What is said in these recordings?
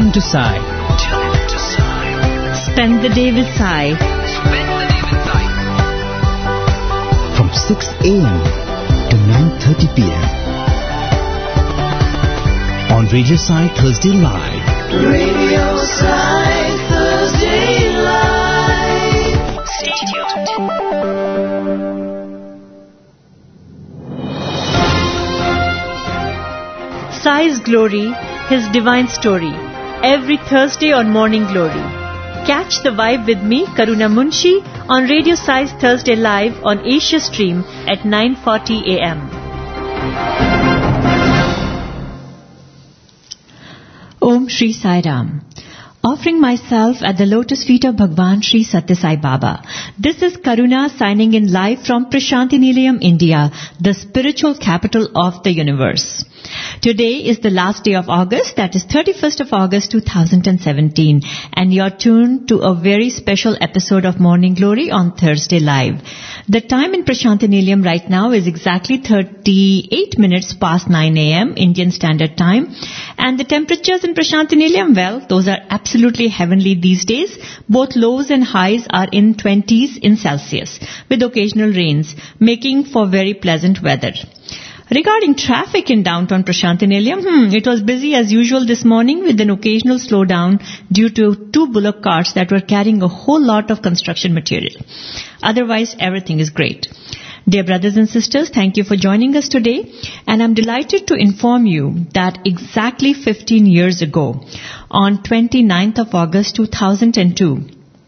in to Sai. Spend the day with Sai. From 6 a.m. to 9:30 p.m. on Radio Sai Thursday Live. Radio Sai Thursday Live. Stay tuned. Sai's Glory, His Divine Story. Every Thursday on Morning Glory. Catch the vibe with me, Karuna Munshi, on Radio Sai's Thursday Live on Asia Stream at 9:40 a.m. Om Shri Sai Ram. Offering myself at the lotus feet of Bhagwan Shri Satya Sai Baba. This is Karuna signing in live from Prashanti Nilayam, India, the spiritual capital of the universe. Today is the last day of August, that is 31st of August 2017, and you're tuned to a very special episode of Morning Glory on Thursday Live. The time in Prashanti Nilayam right now is exactly 38 minutes past 9 a.m. Indian Standard Time, and the temperatures in Prashanti Nilayam, well, those are absolutely heavenly these days. Both lows and highs are in 20s in Celsius, with occasional rains, making for very pleasant weather. Regarding traffic in downtown Prashanti Nilayam, it was busy as usual this morning with an occasional slowdown due to 2 bullock carts that were carrying a whole lot of construction material. Otherwise, everything is great. Dear brothers and sisters, thank you for joining us today, and I'm delighted to inform you that exactly 15 years ago, on 29th of August 2002,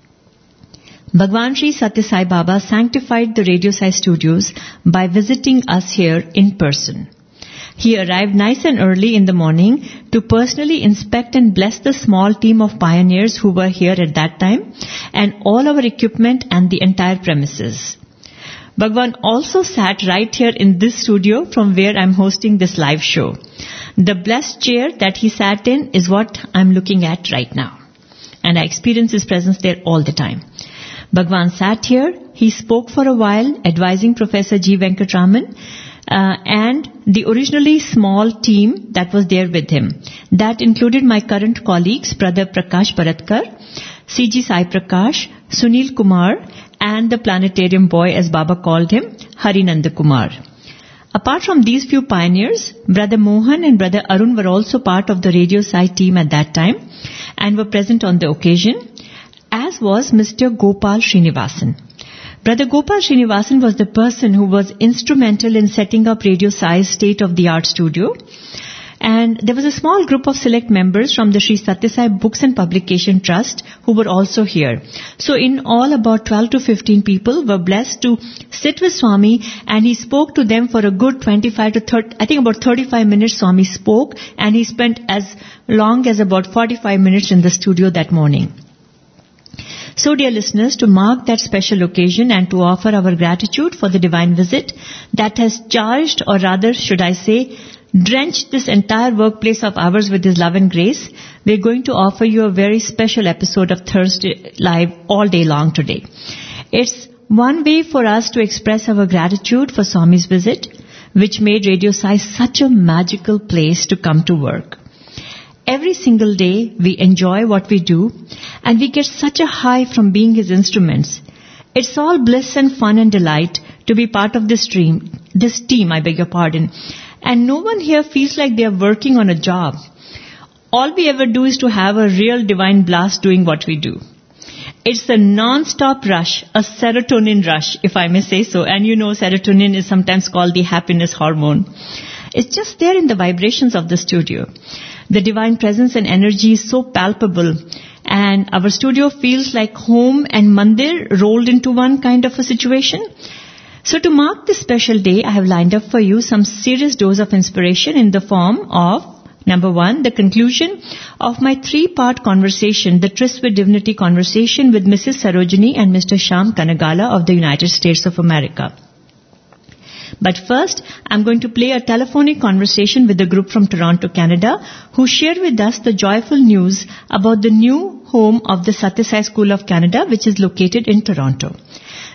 Bhagwan Shri Satya Sai Baba sanctified the Radio Sai studios by visiting us here in person. He arrived nice and early in the morning to personally inspect and bless the small team of pioneers who were here at that time and all our equipment and the entire premises. Bhagwan also sat right here in this studio from where I'm hosting this live show. The blessed chair that he sat in is what I'm looking at right now, and I experience his presence there all the time. Bhagwan sat here, he spoke for a while, advising Professor G. Venkatraman and the originally small team that was there with him. That included my current colleagues, Brother Prakash Bharatkar, C.G. Sai Prakash, Sunil Kumar, and the planetarium boy, as Baba called him, Harinanda Kumar. Apart from these few pioneers, Brother Mohan and Brother Arun were also part of the Radio Sai team at that time and were present on the occasion, as was Mr. Gopal Srinivasan. Brother Gopal Srinivasan was the person who was instrumental in setting up Radio Sai's state-of-the-art studio. And there was a small group of select members from the Sri Satya Sai Books and Publication Trust who were also here. So in all, about 12 to 15 people were blessed to sit with Swami, and he spoke to them for a good 25 to 30, I think about 35 minutes Swami spoke, and he spent as long as about 45 minutes in the studio that morning. So, dear listeners, to mark that special occasion and to offer our gratitude for the divine visit that has charged, or rather, should I say, drenched this entire workplace of ours with His love and grace, we're going to offer you a very special episode of Thursday Live all day long today. It's one way for us to express our gratitude for Swami's visit, which made Radio Sai such a magical place to come to work. Every single day we enjoy what we do, and we get such a high from being His instruments. It's all bliss and fun and delight to be part of this team, and no one here feels like they are working on a job. All we ever do is to have a real divine blast doing what we do. It's a non-stop rush, a serotonin rush, if I may say so, and you know serotonin is sometimes called the happiness hormone. It's just there in the vibrations of the studio. The divine presence and energy is so palpable, and our studio feels like home and mandir rolled into one kind of a situation. So to mark this special day, I have lined up for you some serious dose of inspiration in the form of, number 1, the conclusion of my 3-part conversation, the Tryst with Divinity conversation with Mrs. Sarojini and Mr. Shyam Kanagala of the United States of America. But first, I'm going to play a telephonic conversation with a group from Toronto, Canada, who shared with us the joyful news about the new home of the Satya Sai School of Canada, which is located in Toronto.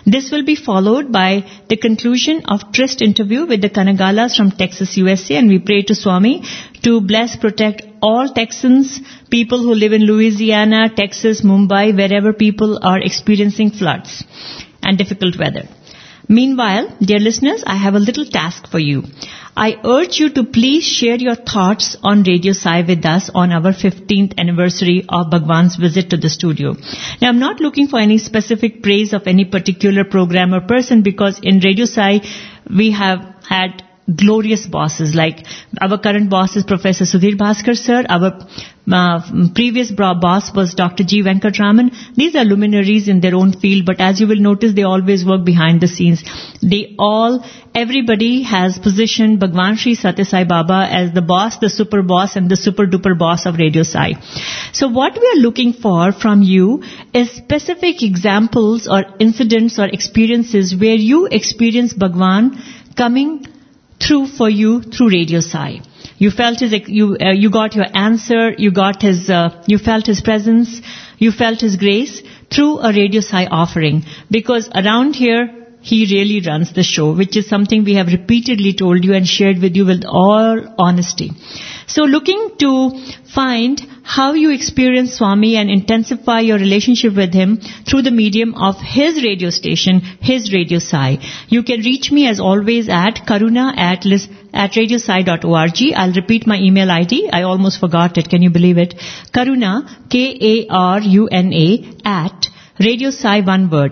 This will be followed by the conclusion of tryst interview with the Kanagalas from Texas, USA, and we pray to Swami to bless, protect all Texans, people who live in Louisiana, Texas, Mumbai, wherever people are experiencing floods and difficult weather. Meanwhile, dear listeners, I have a little task for you. I urge you to please share your thoughts on Radio Sai with us on our 15th anniversary of Bhagwan's visit to the studio. Now, I'm not looking for any specific praise of any particular program or person, because in Radio Sai, we have had glorious bosses, like our current boss is Professor Sudhir Bhaskar sir, our previous boss was Dr. G. Venkatraman. These are luminaries in their own field, but as you will notice, they always work behind the scenes. Everybody has positioned Bhagwan Sri Satya Sai Baba as the boss, the super boss, and the super duper boss of Radio Sai. So what we are looking for from you is specific examples or incidents or experiences where you experience Bhagwan coming through for you through Radio Sai. You felt you got your answer, you felt his presence, you felt his grace through a Radio Sai offering. Because around here, he really runs the show, which is something we have repeatedly told you and shared with you with all honesty. So looking to find how you experience Swami and intensify your relationship with him through the medium of his radio station, his Radio Sai. You can reach me as always at karuna@radiosai.org. I'll repeat my email ID. I almost forgot it. Can you believe it? Karuna, Karuna at radiosai, one word,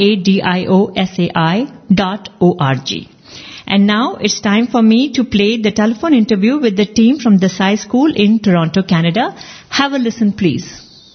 radiosai.org. And now it's time for me to play the telephone interview with the team from the Sai School in Toronto, Canada. Have a listen, please.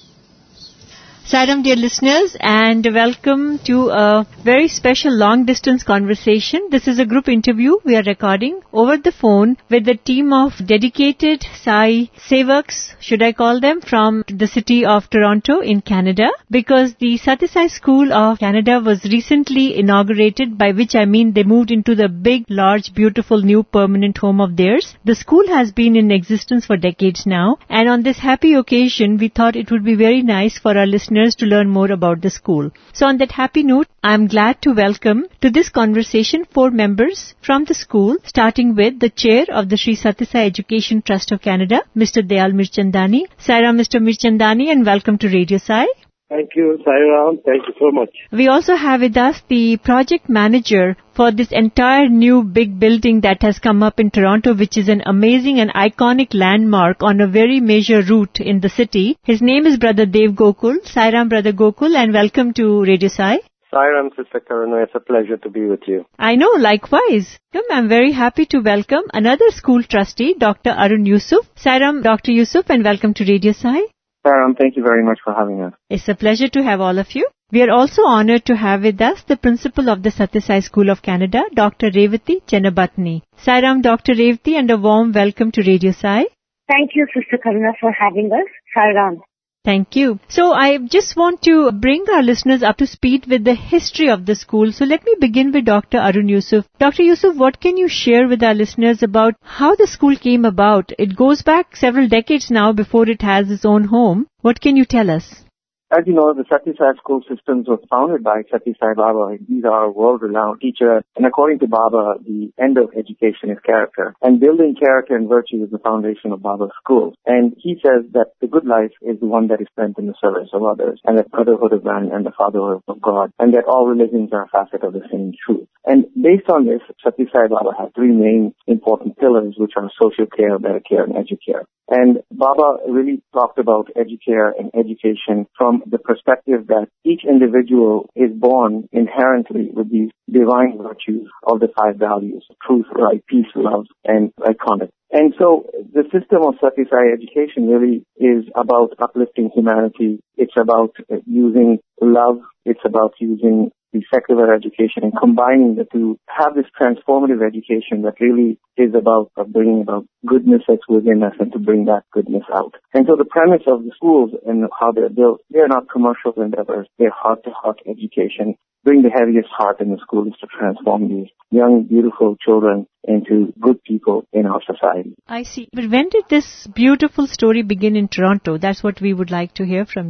Sairam, dear listeners, and welcome to a very special long-distance conversation. This is a group interview we are recording over the phone with the team of dedicated Sai Sevaks, should I call them, from the city of Toronto in Canada, because the Satya Sai School of Canada was recently inaugurated, by which I mean they moved into the big, large, beautiful new permanent home of theirs. The school has been in existence for decades now, and on this happy occasion, we thought it would be very nice for our listeners to learn more about the school. So on that happy note, I am glad to welcome to this conversation 4 members from the school, starting with the chair of the Sri Satya Sai Education Trust of Canada, Mr. Dayal Mirchandani. Sairam, Mr. Mirchandani, and welcome to Radio Sai. Thank you, Sairam. Thank you so much. We also have with us the project manager for this entire new big building that has come up in Toronto, which is an amazing and iconic landmark on a very major route in the city. His name is Brother Dev Gokul. Sairam, Brother Gokul, and welcome to Radio Sai. Sairam, Sister Karuna, it's a pleasure to be with you. I know, likewise. I'm very happy to welcome another school trustee, Dr. Arun Yusuf. Sairam, Dr. Yusuf, and welcome to Radio Sai. Sairam, thank you very much for having us. It's a pleasure to have all of you. We are also honored to have with us the principal of the Satya Sai School of Canada, Dr. Revati Chenabatni. Sairam, Dr. Revati, and a warm welcome to Radio Sai. Thank you, Sister Karuna, for having us. Sairam. Thank you. So I just want to bring our listeners up to speed with the history of the school. So let me begin with Dr. Arun Yusuf. Dr. Yusuf, what can you share with our listeners about how the school came about? It goes back several decades now before it has its own home. What can you tell us? As you know, the Satya Sai school systems was founded by Satya Sai Baba. These are world-renowned teachers. And according to Baba, the end of education is character. And building character and virtue is the foundation of Baba's school. And he says that the good life is the one that is spent in the service of others, and that brotherhood of man and the fatherhood of God, and that all religions are a facet of the same truth. And based on this, Satya Sai Baba has 3 main important pillars, which are social care, better care, and educare. And Baba really talked about educare and education from the perspective that each individual is born inherently with these divine virtues of the 5 values: truth, right, peace, love, and conduct. And so the system of Satya Sai education really is about uplifting humanity. It's about using love. It's about using the secular education and combining the two, have this transformative education that really is about bringing about goodness that's within us and to bring that goodness out. And so the premise of the schools and how they're built, they're not commercial endeavors. They're heart-to-heart education. Bring the heaviest heart in the school is to transform these young, beautiful children into good people in our society. I see. But when did this beautiful story begin in Toronto? That's what we would like to hear from you.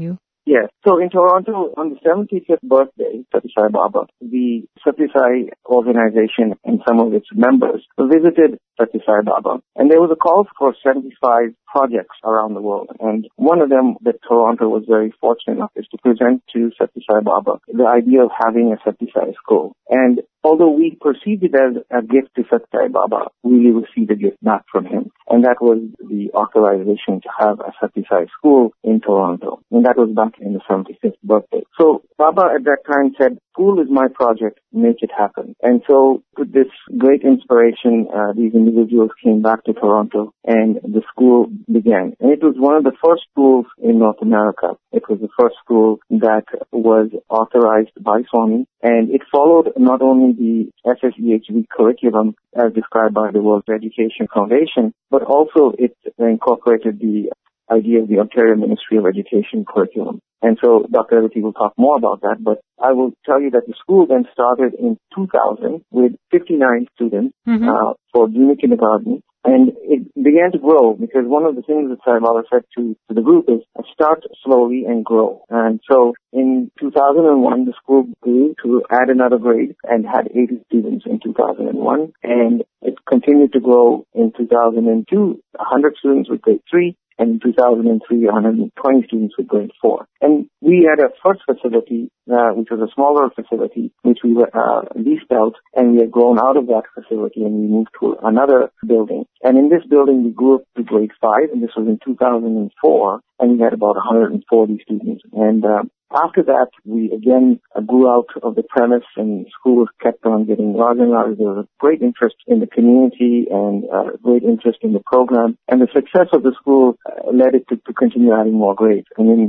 Yes. So in Toronto, on the 75th birthday, Sathya Sai Baba, the Sathya Sai organization and some of its members visited Sathya Sai Baba. And there was a call for 75 projects around the world. And one of them that Toronto was very fortunate enough is to present to Sathya Sai Baba the idea of having a Sathya Sai school. And although we perceived it as a gift to Sathya Sai Baba, we received a gift back from him. And that was the authorization to have a Sathya Sai school in Toronto. And that was back in the 75th birthday. So Baba at that time said, school is my project, make it happen. And so with this great inspiration, these individuals came back to Toronto and the school began. And it was one of the first schools in North America. It was the first school that was authorized by Swami, and it followed not only the SSEHV curriculum as described by the World Education Foundation, but also it incorporated the idea of the Ontario Ministry of Education curriculum. And so Dr. Aditi will talk more about that, but I will tell you that the school then started in 2000 with 59 students for junior kindergarten. And it began to grow because one of the things that Sai Baba said to the group is start slowly and grow. And so in 2001, the school grew to add another grade and had 80 students in 2001. And it continued to grow in 2002, 100 students with grade 3. And in 2003, 120 students with grade 4. And we had a first facility, which was a smaller facility, which we leased out, and we had grown out of that facility and we moved to another building. And in this building, we grew up to grade 5, and this was in 2004, and we had about 140 students. And after that, we again grew out of the premise, and schools kept on getting larger and larger. There was a great interest in the community and great interest in the program. And the success of the school led it to continue adding more grades. And in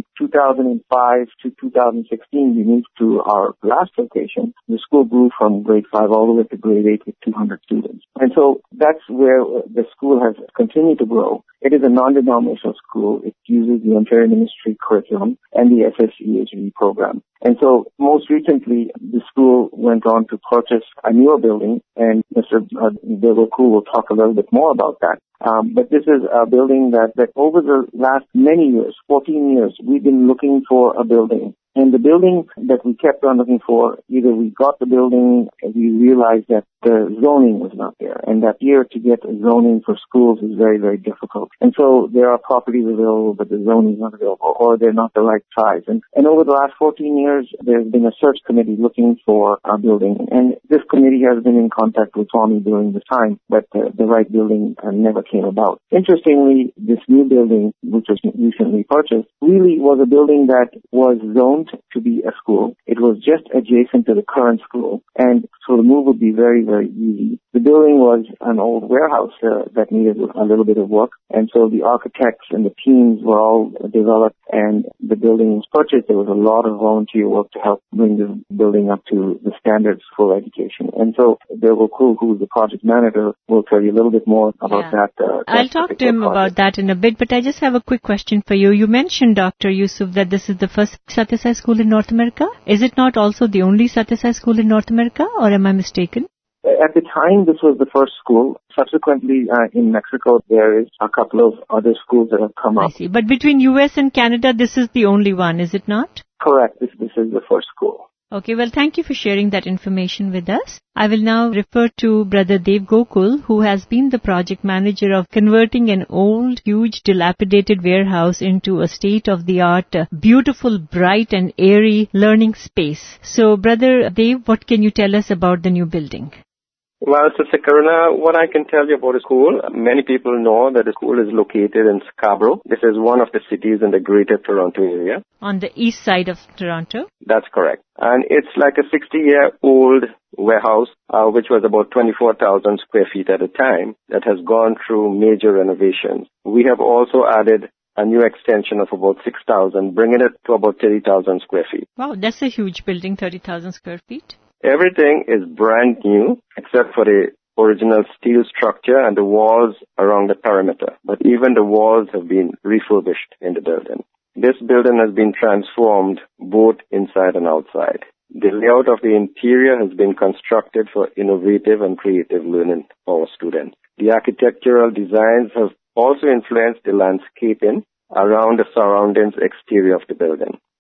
2005 to 2016, we moved to our last location. The school grew from grade 5 all the way to grade 8 with 200 students. And so that's where the school has continued to grow. It is a non-denominational school. It uses the Ontario Ministry curriculum and the SSEHV program. And so most recently, the school went on to purchase a newer building, and Mr. Devokul will talk a little bit more about that. But this is a building that over the last many years, 14 years, we've been looking for a building. And the building that we kept on looking for, either we got the building, we realized that the zoning was not there. And that year to get zoning for schools is very, very difficult. And so there are properties available, but the zoning is not available, or they're not the right size. And over the last 14 years, there's been a search committee looking for a building. And this committee has been in contact with Swami during this time, but the right building never came about. Interestingly, this new building, which was recently purchased, really was a building that was zoned to be a school. It was just adjacent to the current school, and so the move would be very, very easy. The building was an old warehouse that needed a little bit of work, and so the architects and the teams were all developed, and the building was purchased. There was a lot of volunteer work to help bring the building up to the standards for education. And so Devokul, who is the project manager, will tell you a little bit more about that. I'll talk to him about that in a bit, but I just have a quick question for you. You mentioned, Dr. Yusuf, that this is the first Sathya Sai school in North America. Is it not also the only Sathya Sai school in North America, or am I mistaken? At the time, this was the first school. Subsequently, in Mexico, there is a couple of other schools that have come up. I see. But between US and Canada, this is the only one, is it not? Correct. This is the first school. Okay, well, thank you for sharing that information with us. I will now refer to Brother Dev Gokul, who has been the project manager of converting an old, huge, dilapidated warehouse into a state-of-the-art, beautiful, bright and airy learning space. So, Brother Dev, what can you tell us about the new building? Well, Sister Karuna, what I can tell you about the school, many people know that the school is located in Scarborough. This is one of the cities in the greater Toronto area. On the east side of Toronto? That's correct. And it's like a 60-year-old warehouse, which was about 24,000 square feet at a time, that has gone through major renovations. We have also added a new extension of about 6,000, bringing it to about 30,000 square feet. Wow, that's a huge building, 30,000 square feet. Everything is brand new except for the original steel structure and the walls around the perimeter. But even the walls have been refurbished in the building. This building has been transformed both inside and outside. The layout of the interior has been constructed for innovative and creative learning for our students. The architectural designs have also influenced the landscaping around the surroundings exterior of the building.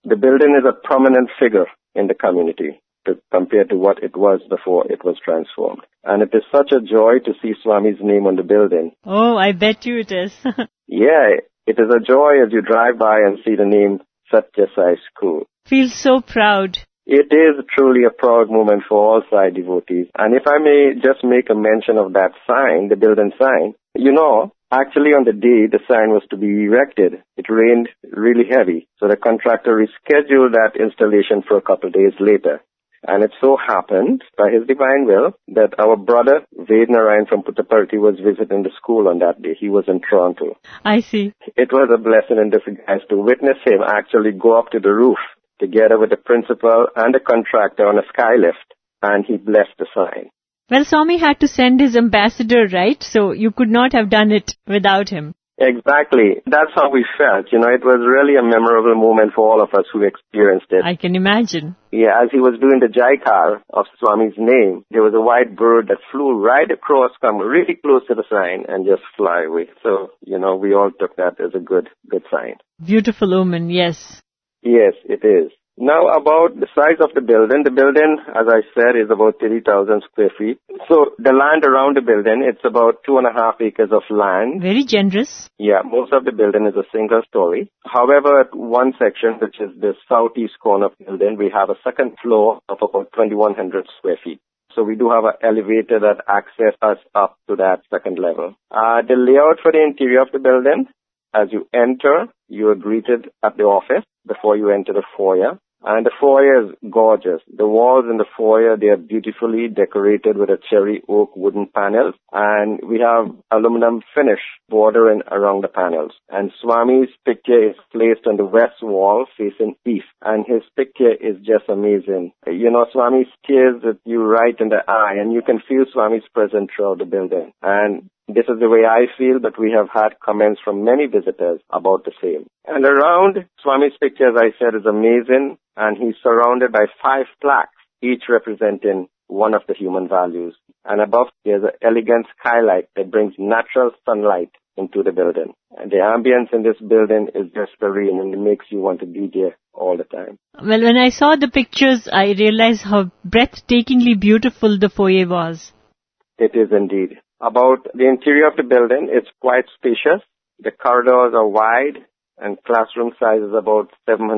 The building is a prominent figure in the community compared to what it was before it was transformed. And it is such a joy to see Swami's name on the building. Oh, I bet you it is. Yeah, it is a joy as you drive by and see the name Satya Sai School. Feel so proud. It is truly a proud moment for all Sai devotees. And if I may just make a mention of that sign, the building sign, actually on the day the sign was to be erected, it rained really heavy. So the contractor rescheduled that installation for a couple of days later. And it so happened, by his divine will, that our brother, Ved Narayan from Puttaparthi, was visiting the school on that day. He was in Toronto. I see. It was a blessing in disguise to witness him actually go up to the roof together with the principal and the contractor on a sky lift, and he blessed the sign. Well, Swami had to send his ambassador, right? So you could not have done it without him. Exactly. That's how we felt. It was really a memorable moment for all of us who experienced it. I can imagine. Yeah, as he was doing the Jaikar of Swami's name, there was a white bird that flew right across, come really close to the sign and just fly away. So, we all took that as a good sign. Beautiful omen, yes. Yes, it is. Now, about the size of the building. The building, as I said, is about 30,000 square feet. So, the land around the building, it's about 2.5 acres of land. Very generous. Yeah, most of the building is a single story. However, at one section, which is the southeast corner of the building, we have a second floor of about 2,100 square feet. So we do have an elevator that accesses us up to that second level. The layout for the interior of the building, as you enter, you are greeted at the office before you enter the foyer. And the foyer is gorgeous. The walls in the foyer, they are beautifully decorated with a cherry oak wooden panels. And we have aluminum finish bordering around the panels. And Swami's picture is placed on the west wall facing east. And his picture is just amazing. Swami stares at you right in the eye, and you can feel Swami's presence throughout the building. And this is the way I feel, but we have had comments from many visitors about the same. And around Swami's picture, as I said, is amazing, and he's surrounded by 5 plaques, each representing one of the human values. And above, there's an elegant skylight that brings natural sunlight into the building. And the ambience in this building is just serene, and it makes you want to be there all the time. Well, when I saw the pictures, I realized how breathtakingly beautiful the foyer was. It is indeed. About the interior of the building, it's quite spacious. The corridors are wide, and classroom size is about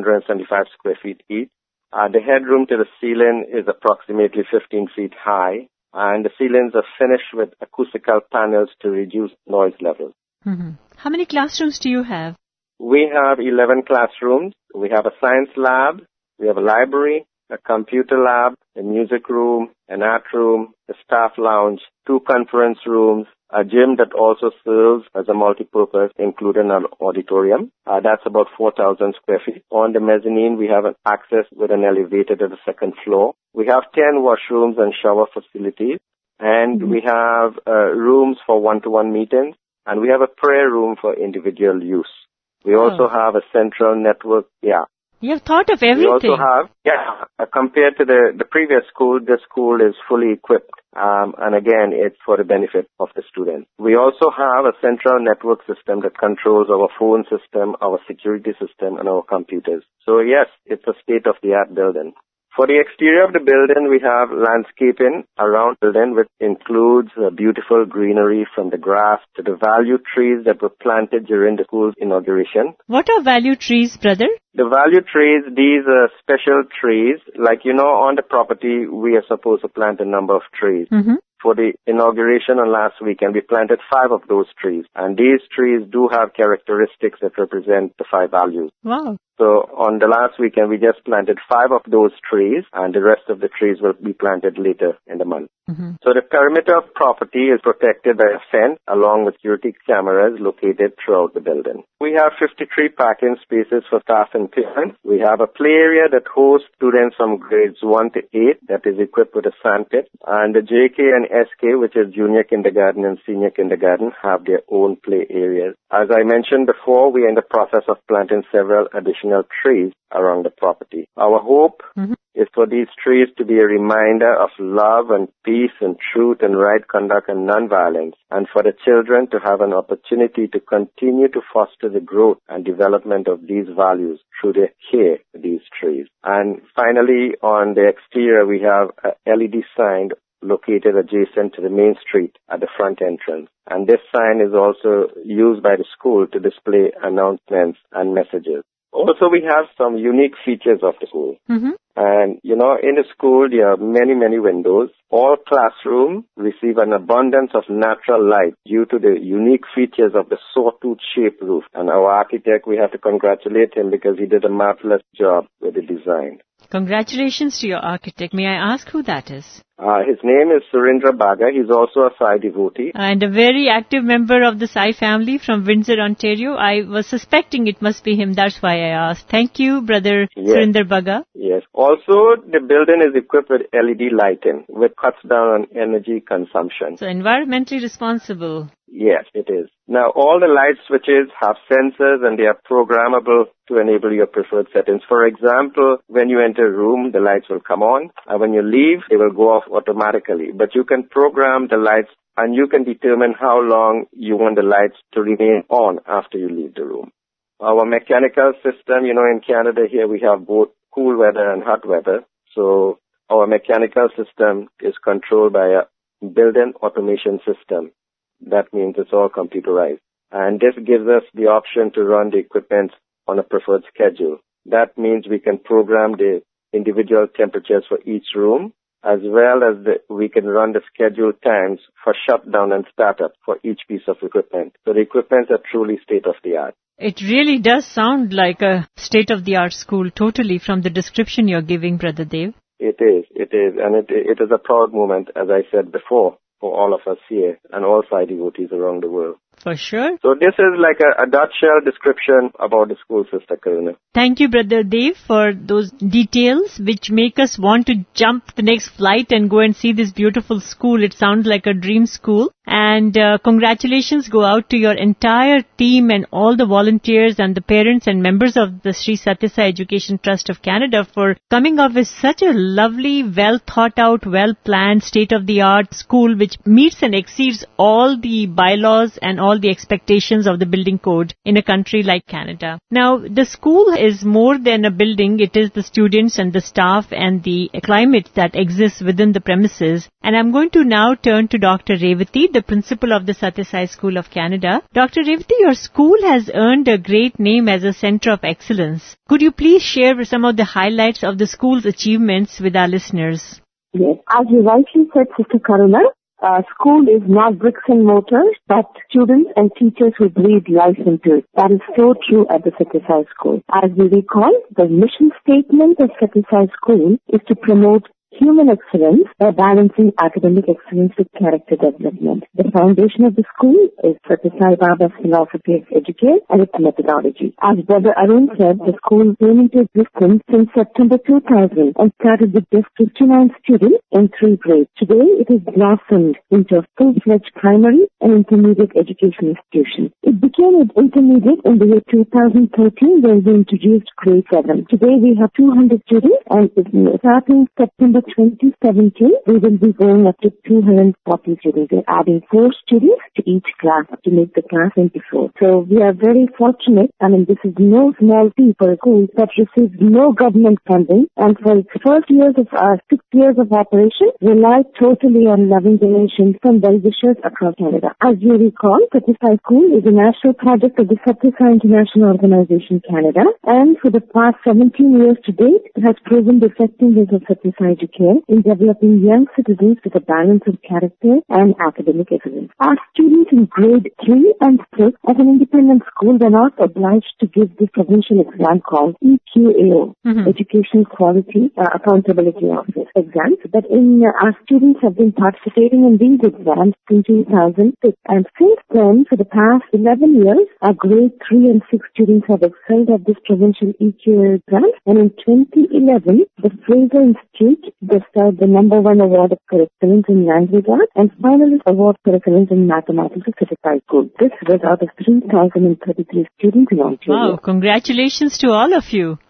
775 square feet each. The headroom to the ceiling is approximately 15 feet high, and the ceilings are finished with acoustical panels to reduce noise levels. Mm-hmm. How many classrooms do you have? We have 11 classrooms. We have a science lab, we have a library, a computer lab, a music room, an art room, a staff lounge, 2 conference rooms, a gym that also serves as a multi-purpose, including an auditorium. That's about 4,000 square feet. On the mezzanine, we have an access with an elevator to the second floor. We have 10 washrooms and shower facilities, and we have rooms for one-to-one meetings, and we have a prayer room for individual use. We also have a central network, You have thought of everything. We also have, compared to the previous school, this school is fully equipped. And again, it's for the benefit of the students. We also have a central network system that controls our phone system, our security system, and our computers. So yes, it's a state-of-the-art building. For the exterior of the building, we have landscaping around the building, which includes beautiful greenery from the grass to the value trees that were planted during the school's inauguration. What are value trees, brother? The value trees, these are special trees. Like, on the property, we are supposed to plant a number of trees. Mm-hmm. For the inauguration on last weekend, we planted 5 of those trees. And these trees do have characteristics that represent the 5 values. Wow. So on the last weekend, we just planted 5 of those trees, and the rest of the trees will be planted later in the month. Mm-hmm. So the perimeter of property is protected by a fence along with security cameras located throughout the building. We have 53 parking spaces for staff and parents. We have a play area that hosts students from grades 1 to 8 that is equipped with a sand pit. And the JK and SK, which is junior kindergarten and senior kindergarten, have their own play areas. As I mentioned before, we are in the process of planting several additional trees around the property. Our hope is for these trees to be a reminder of love and peace and truth and right conduct and nonviolence, and for the children to have an opportunity to continue to foster the growth and development of these values through the care of these trees. And finally, on the exterior, we have a LED sign located adjacent to the main street at the front entrance. And this sign is also used by the school to display announcements and messages. Also, we have some unique features of the school. Mm-hmm. And, in the school, there are many, many windows. All classrooms receive an abundance of natural light due to the unique features of the sawtooth-shaped roof. And our architect, we have to congratulate him because he did a marvelous job with the design. Congratulations to your architect. May I ask who that is? His name is Surendra Baga. He's also a Sai devotee. And a very active member of the Sai family from Windsor, Ontario. I was suspecting it must be him. That's why I asked. Thank you, Brother Surinder Baga. Yes. Also, the building is equipped with LED lighting, which cuts down on energy consumption. So environmentally responsible. Yes, it is. Now, all the light switches have sensors and they are programmable to enable your preferred settings. For example, when you enter a room, the lights will come on, and when you leave, they will go off automatically. But you can program the lights and you can determine how long you want the lights to remain on after you leave the room. Our mechanical system, in Canada here we have both cool weather and hot weather. So our mechanical system is controlled by a built-in automation system. That means it's all computerized. And this gives us the option to run the equipment on a preferred schedule. That means we can program the individual temperatures for each room, as well as we can run the scheduled times for shutdown and startup for each piece of equipment. So the equipment are truly state-of-the-art. It really does sound like a state-of-the-art school, totally, from the description you're giving, Brother Dev. It is. And it is a proud moment, as I said before, for all of us here and all Sai devotees around the world. For sure. So this is like a nutshell description about the school, Sister Karuna. Thank you, Brother Dev, for those details which make us want to jump the next flight and go and see this beautiful school. It sounds like a dream school. And congratulations go out to your entire team and all the volunteers and the parents and members of the Sri Sathya Sai Education Trust of Canada for coming up with such a lovely, well thought out, well planned, state-of-the-art school which meets and exceeds all the bylaws and all the expectations of the building code in a country like Canada. Now, the school is more than a building. It is the students and the staff and the climate that exists within the premises. And I'm going to now turn to Dr. Revati, the principal of the Sathya Sai School of Canada. Dr. Revati, your school has earned a great name as a center of excellence. Could you please share some of the highlights of the school's achievements with our listeners? Yes. As you rightly said, Sister Karuna, school is not bricks and mortar, but students and teachers who breathe life into it. That is so true at the Sathya Sai School. As we recall, the mission statement of Sathya Sai School is to promote human excellence by balancing academic excellence with character development. The foundation of the school is Sathya Sai Baba's philosophy of education and its methodology. As Brother Arun said, the school came into existence since September 2000 and started with just 59 students in 3 grades. Today, it has blossomed into a full-fledged primary and intermediate education institution. It became an intermediate in the year 2013 when we introduced grade 7. Today, we have 200 students, and starting September 2017, we will be going up to 240 students. We're adding 4 students to each class to make the class 24. So we are very fortunate. This is no small feat for a school that receives no government funding, and for its first years of 6 years of operation, relied totally on loving donations from well-wishers across Canada. As you recall, Sathya Sai School is a national project of the Sathya Sai International Organization Canada, and for the past 17 years to date, it has proven the effectiveness of Sathya Sai Education in developing young citizens with a balance of character and academic excellence. Our students in grade 3 and 6 as an independent school were not obliged to give this provincial exam called EQAO, Education Quality Accountability Office exams, but our students have been participating in these exams since 2006, and since then, for the past 11 years, our grade 3 and 6 students have excelled at this provincial EQAO exam, and in 2011, the Fraser Institute bestowed the number 1 award for excellence in language arts and finalist award for excellence in mathematics at Sathya Sai School. This was out of 3,033 students in Ontario. Wow, congratulations to all of you.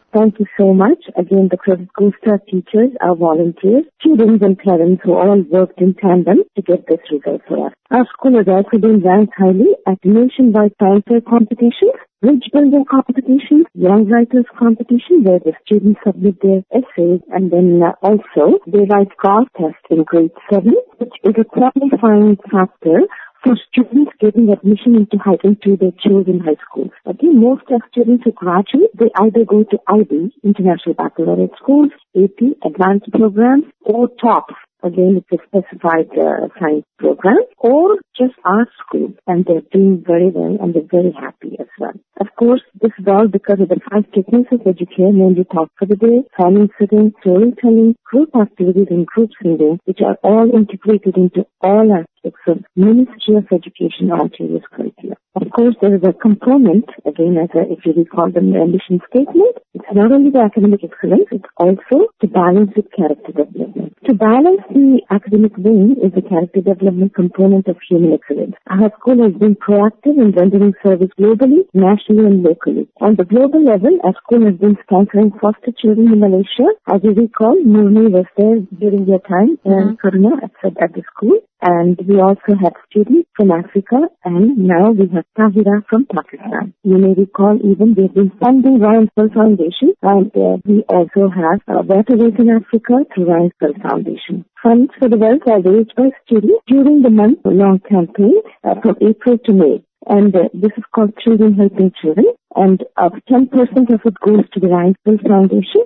Thank you so much. Again, the credit goes to our teachers, our volunteers, students and parents who all worked in tandem to get this result for us. Our school has also been ranked highly at nationwide science fair competitions, bridge building competitions, young writers competition where the students submit their essays, and then also they write car tests in grade 7, which is a qualifying factor for students getting admission into their chosen high schools. Again, most of students who graduate, they either go to IB, International Baccalaureate Schools, AP, Advanced Programs, or TOPS. Again, it's a specified science program, or just art school, and they're doing very well and they're very happy as well. Of course, this is all because of the 5 techniques of education, namely talk for the day, silent sitting, storytelling, group activities, and group singing, which are all integrated into all aspects of Ministry of Education Ontario's curriculum. Of course, there is a component, again, if you recall the mission statement, it's not only the academic excellence, it's also to balance with character development. To balance the academic wing is the character development component of human excellence. Our school has been proactive in rendering service globally, nationally, and locally. On the global level, our school has been sponsoring foster children in Malaysia. As you recall, Murni was there during their time in Corona at the school. And we also have students from Africa, and now we have Tahira from Pakistan. You may recall even they've been funding Ryan Pearl Foundation, and we also have Waterways in Africa through Ryan Pearl Foundation. Funds for the wealth are raised by students during the month-long campaign from April to May. And this is called Children Helping Children. And 10% of it goes to the Ryan Pearl Foundation,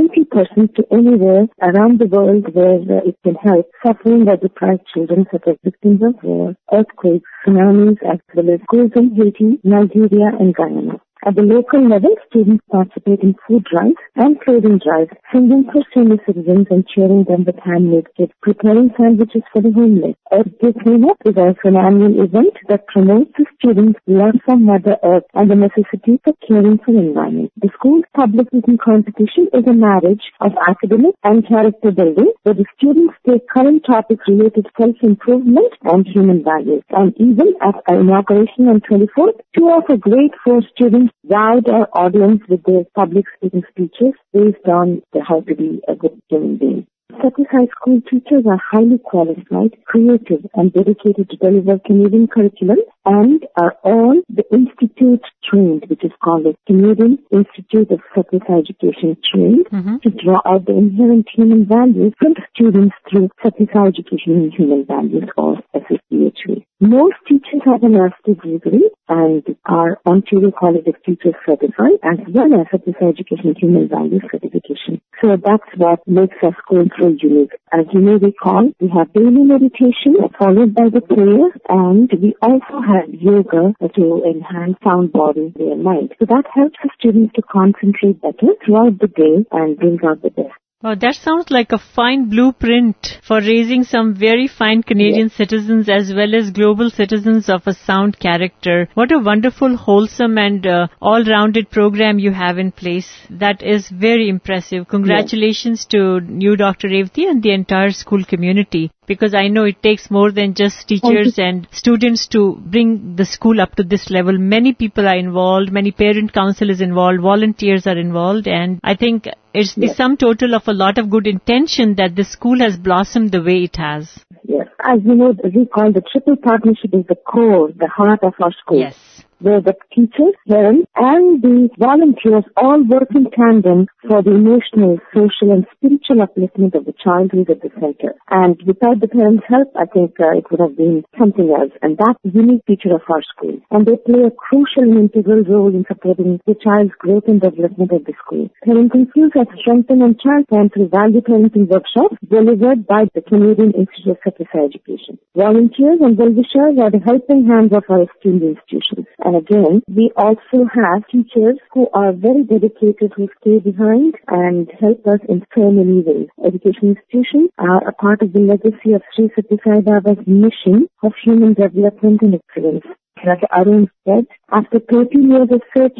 90% to anywhere around the world where it can help suffering or deprived children such as victims of war, earthquakes, tsunamis, as well as schools in Haiti, Nigeria, and Guyana. At the local level, students participate in food drives and clothing drives, singing for senior citizens and cheering them with handmade kits, preparing sandwiches for the homeless. Earth Day Cleanup is also an annual event that promotes the students' love for Mother Earth and the necessity for caring for the environment. The school's public speaking competition is a marriage of academic and character building, where the students take current topics related to self-improvement and human values. And even at our inauguration on 24th, 2 of our grade 4 students wowed our audience with their public speaking speeches based on how to be a good human being. Satis High School teachers are highly qualified, creative, and dedicated to deliver Canadian curriculum and are all the institute trained, which is called the Canadian Institute of Satis Education trained, to draw out the inherent human values from students through Satis Education and Human Values, or SSDHV. Most teachers have a master's degree and are Ontario College of Teachers certified, as well as Satis Education and Human Values certification. So that's what makes our school so unique. As you may recall, we have daily meditation followed by the prayer, and we also have yoga to enhance sound body and mind. So that helps the students to concentrate better throughout the day and bring out the best. Oh, that sounds like a fine blueprint for raising some very fine Canadian citizens as well as global citizens of a sound character. What a wonderful, wholesome and all-rounded program you have in place. That is very impressive. Congratulations to you, Dr. Revati, and the entire school community. Because I know it takes more than just teachers and students to bring the school up to this level. Many people are involved, many parent council is involved, volunteers are involved, and I think it's the sum total of a lot of good intention that the school has blossomed the way it has. Yes. As you know, we call the triple partnership is the core, the heart of our school. Yes. Where the teachers, parents, and the volunteers all work in tandem for the emotional, social, and spiritual upliftment of the child who is at the center. And without the parents' help, I think it would have been something else. And that's the unique feature of our school. And they play a crucial and integral role in supporting the child's growth and development at the school. Parenting skills are strengthened on child time through value parenting workshops delivered by the Canadian Institute of Satis Education. Volunteers and well-wishers are the helping hands of our student institutions. And again, we also have teachers who are very dedicated, who stay behind and help us in so many ways. Education institutions are a part of the legacy of Sri Sathya Sai Baba's mission of human development and excellence. Like Arun said, after 13 years of searching,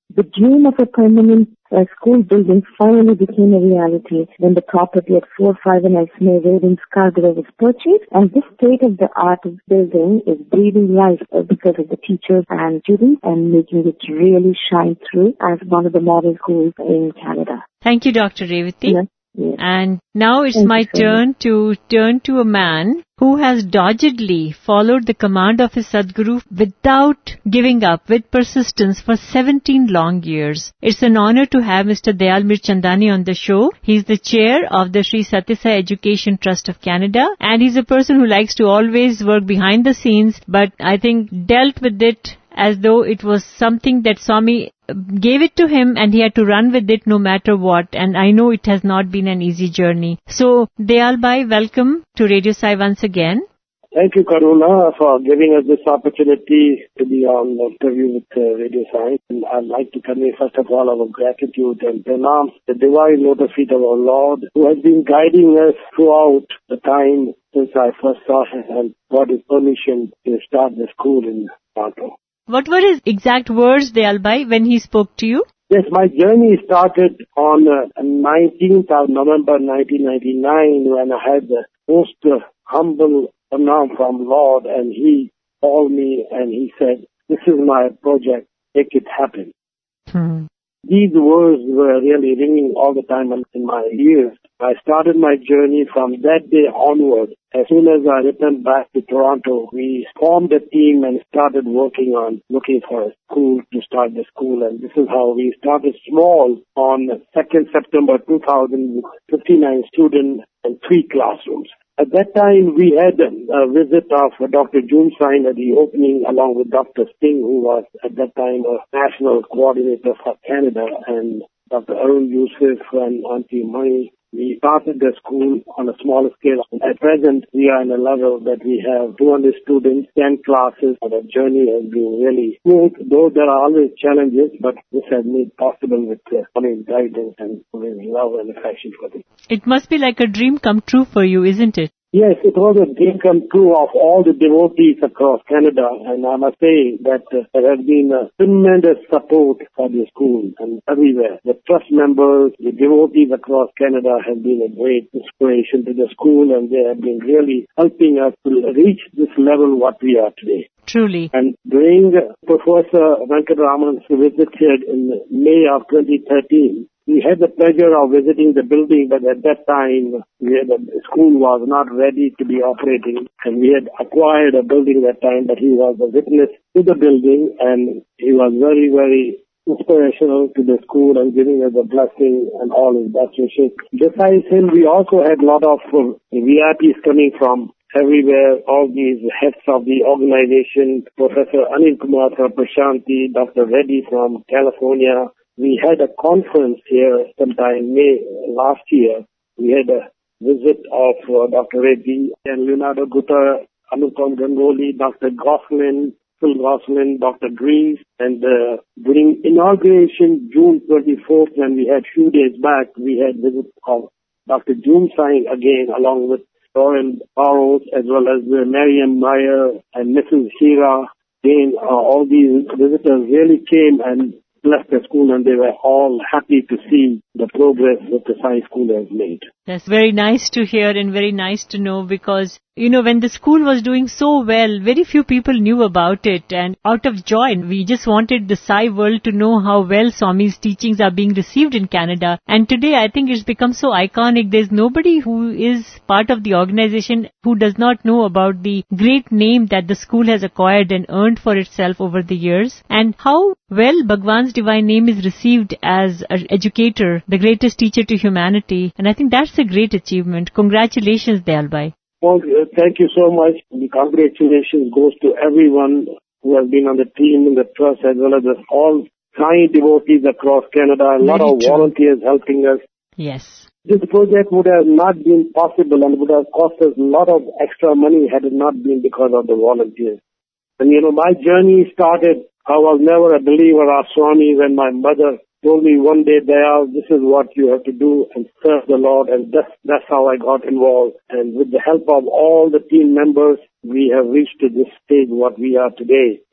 The dream of a permanent school building finally became a reality when the property at 4-5 and Elsmere Road in Scarborough was purchased, and this state-of-the-art building is breathing life because of the teachers and students and making it really shine through as one of the model schools in Canada. Thank you, Dr. Revati. Yes. Yes. And now it's my turn to turn to a man who has doggedly followed the command of his Sadguru without giving up, with persistence for 17 long years. It's an honor to have Mr. Dayal Mirchandani on the show. He's the chair of the Sri Sathya Sai Education Trust of Canada, and he's a person who likes to always work behind the scenes, but I think dealt with it as though it was something that Swami gave it to him and he had to run with it no matter what. And I know it has not been an easy journey. So, Dayal Bhai, welcome to Radio Sai once again. Thank you, Karuna, for giving us this opportunity to be on the interview with Radio Sai. And I'd like to convey, first of all, our gratitude and pronounce the divine lotus feet of our Lord, who has been guiding us throughout the time since I first saw him and got his permission to start the school in Toronto. What were his exact words, Dayal Bhai, when he spoke to you? Yes, my journey started on 19th of November 1999 when I had the most humble pranam from Lord, and he called me and he said, "This is my project, make it happen." These words were really ringing all the time in my ears. I started my journey from that day onward. As soon as I returned back to Toronto, we formed a team and started working on looking for a school to start the school. And this is how we started small on 2nd September 2000, 59 students and 3 classrooms. At that time, we had a visit of Dr. June Sain at the opening along with Dr. Singh, who was at that time a national coordinator for Canada, and Dr. Arun Yusuf and Auntie Mani. We started the school on a smaller scale. At present, we are in a level that we have 200 students, 10 classes. Our journey has been really smooth, though there are always challenges, but this has made possible with guidance and with love and affection for them. It must be like a dream come true for you, isn't it? Yes, it was a dream come true of all the devotees across Canada, and I must say that there has been a tremendous support for the school and everywhere. The trust members, the devotees across Canada have been a great inspiration to the school, and they have been really helping us to reach this level what we are today. Truly. And during Professor Venkataraman's visit here in May of 2013, we had the pleasure of visiting the building, but at that time, the school was not ready to be operating, and we had acquired a building that time, but he was a witness to the building, and he was very, very inspirational to the school and giving us a blessing and all his best wishes. Besides him, we also had a lot of VIPs coming from everywhere, all these heads of the organization, Professor Anil Kumar from Prashanti, Dr. Reddy from California. We had a conference here sometime May last year. We had a visit of Dr. Reddy and Leonardo Gutta, Anupam Gangoli, Dr. Gosselin, Phil Gosselin, Dr. Dries, and during inauguration, June 24th, when we had few days back, we had visit of Dr. June Sain again, along with Lauren Burrows, as well as Mariam Meyer and Mrs. Hira. Again, all these visitors really came and blessed the school, and they were all happy to see the progress that the Sai School has made. That's very nice to hear and very nice to know, because, when the school was doing so well, very few people knew about it, and out of joy, we just wanted the Sai world to know how well Swami's teachings are being received in Canada. And today, I think it's become so iconic. There's nobody who is part of the organization who does not know about the great name that the school has acquired and earned for itself over the years, and how well Bhagwan's divine name is received as an educator, the greatest teacher to humanity. And I think that's a great achievement. Congratulations, Dayal Bhai. Well, thank you so much. The congratulations goes to everyone who has been on the team in the trust, as well as all kind devotees across Canada. A lot of volunteers helping us. Yes. This project would have not been possible and would have cost us a lot of extra money had it not been because of the volunteers. And my journey started, I was never a believer of Swami when my mother told me one day, Dayal, this is what you have to do and serve the Lord, and that's how I got involved. And with the help of all the team members, we have reached to this stage what we are today.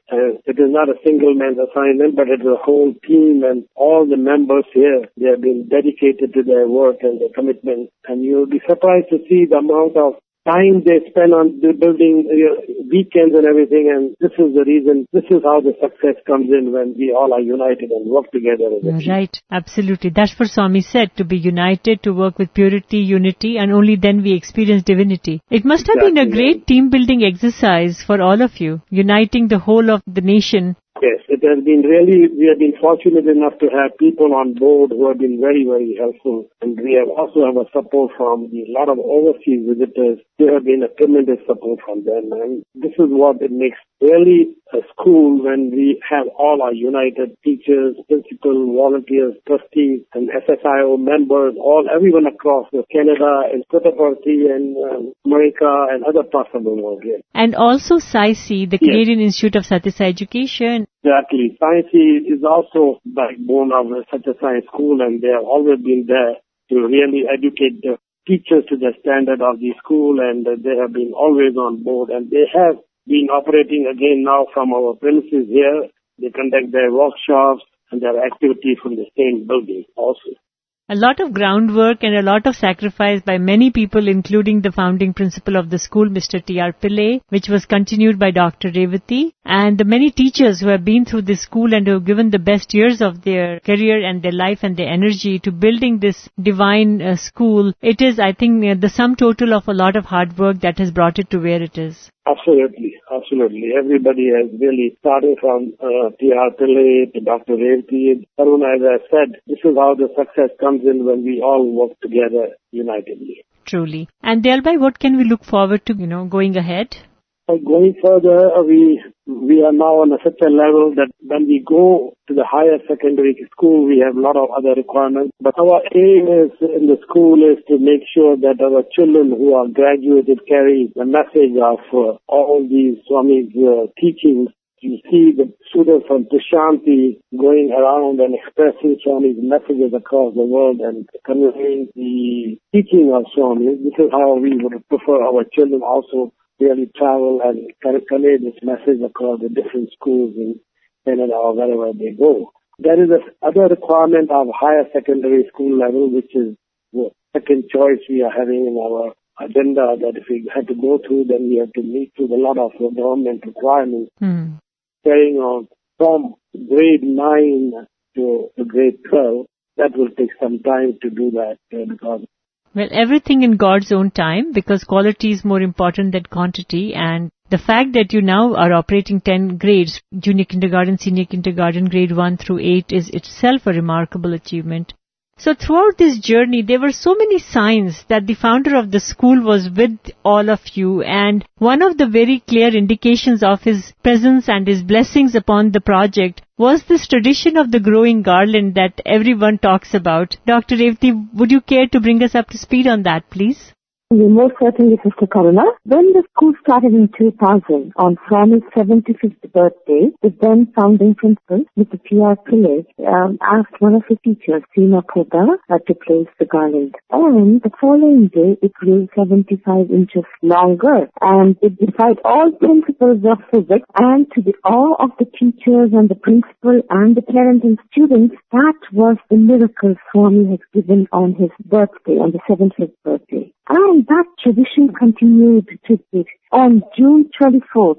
It is not a single man's assignment, but it is a whole team, and all the members here, they have been dedicated to their work and their commitment. And you'll be surprised to see the amount of time they spend on the building, weekends and everything, and this is the reason, this is how the success comes in when we all are united and work together as a team. Right, absolutely. That's what Swami said, to be united, to work with purity, unity, and only then we experience divinity. It must have been a great team building exercise for all of you, uniting the whole of the nation. Yes, it has been really, we have been fortunate enough to have people on board who have been very, very helpful. And we have also have a support from a lot of overseas visitors. There have been a tremendous support from them. And this is what it makes really a school when we have all our united teachers, principals, volunteers, trustees, and SSIO members, everyone across Canada and Puttaparthi and America and other parts of the world. Yes. And also SAIC, the Canadian Institute of Satyasai Education. Exactly. Science is also backbone of such a science school, and they have always been there to really educate the teachers to the standard of the school, and they have been always on board, and they have been operating again now from our premises here. They conduct their workshops and their activities from the same building also. A lot of groundwork and a lot of sacrifice by many people, including the founding principal of the school, Mr. T.R. Pillai, which was continued by Dr. Revati, and the many teachers who have been through this school and who have given the best years of their career and their life and their energy to building this divine school. It is, I think, the sum total of a lot of hard work that has brought it to where it is. Absolutely, absolutely. Everybody has really started from T.R. Pillai to Dr. Revati. Karuna, as I said, this is how the success comes in when we all work together unitedly. Truly. And thereby, what can we look forward to, going ahead? Going further, we are now on such a level that when we go to the higher secondary school, we have a lot of other requirements. But our aim is in the school is to make sure that our children who are graduated carry the message of all these Swami's teachings. You see the students from Prashanti going around and expressing Swami's messages across the world and conveying the teaching of Swami. This is how we would prefer our children also really travel and convey this message across the different schools in Canada or wherever they go. There is another requirement of higher secondary school level, which is the second choice we are having in our agenda, that if we had to go through, then we have to meet with a lot of government requirements. Carrying on from grade 9 to grade 12, that will take some time to do that because well, everything in God's own time, because quality is more important than quantity, and the fact that you now are operating 10 grades, junior kindergarten, senior kindergarten, grade 1 through 8 is itself a remarkable achievement. So throughout this journey, there were so many signs that the founder of the school was with all of you, and one of the very clear indications of his presence and his blessings upon the project was this tradition of the growing garland that everyone talks about. Dr. Revati, would you care to bring us up to speed on that, please? Most certainly, Sister Karuna. When the school started in 2000, on Swami's 75th birthday, the then founding principal, Mr. T.R. Pillai, asked one of his teachers, Seema Poddar, to place the garland. And the following day, it grew 75 inches longer, and it defied all principles of physics, and to the awe of the teachers and the principal and the parents and students, that was the miracle Swami had given on his birthday, on the 75th birthday. And that tradition continued to date. On June 24,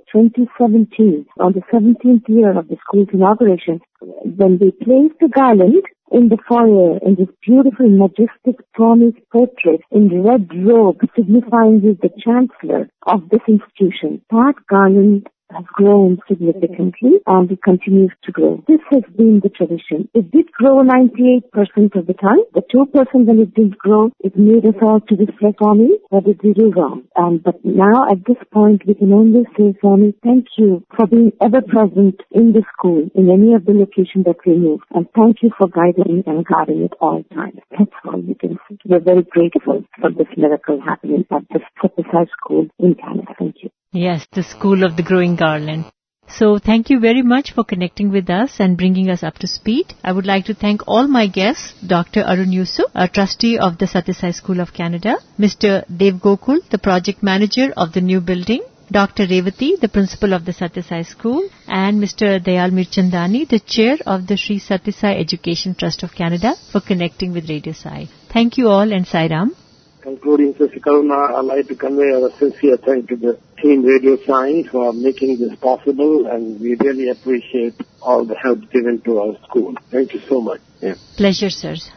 2017, on the 17th year of the school's inauguration, when they placed the garland in the foyer in this beautiful, majestic Swami's portrait in red robe, signifying he's the chancellor of this institution, that garland has grown significantly and it continues to grow. This has been the tradition. It did grow 98% of the time. The 2% when it didn't grow, it made us all to reflect on it. What did we do wrong? But now at this point, we can only say, Swami, thank you for being ever present in the school, in any of the locations that we move. And thank you for guiding and guarding it all times. That's all we can say. We're very grateful for this miracle happening at this Satyasai school in Canada. Thank you. Yes, the School of the Growing Garland. So thank you very much for connecting with us and bringing us up to speed. I would like to thank all my guests, Dr. Arun Yusuf, a trustee of the Satyasai School of Canada, Mr. Dev Gokul, the project manager of the new building, Dr. Revati, the principal of the Satya Sai School, and Mr. Dayal Mirchandani, the chair of the Sri Satya Sai Education Trust of Canada, for connecting with Radio Sai. Thank you all, and Sai Ram. Concluding, Sister Karuna, I'd like to convey our sincere thanks to the team Radio Sai for making this possible, and we really appreciate all the help given to our school. Thank you so much. Yeah. Pleasure, sirs.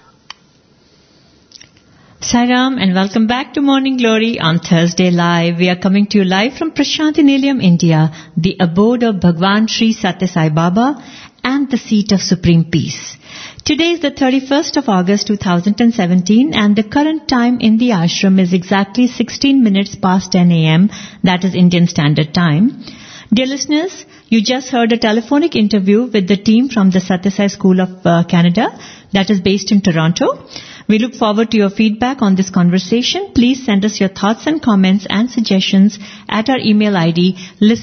Sairam, and welcome back to Morning Glory on Thursday Live. We are coming to you live from Prashanthi Nilayam, India, the abode of Bhagwan Sri Satya Sai Baba and the seat of supreme peace. Today is the 31st of August 2017, and the current time in the ashram is exactly 16 minutes past 10 a.m., that is Indian Standard Time. Dear listeners, you just heard a telephonic interview with the team from the Satya Sai School of Canada, that is based in Toronto. We look forward to your feedback on this conversation. Please send us your thoughts and comments and suggestions at our email ID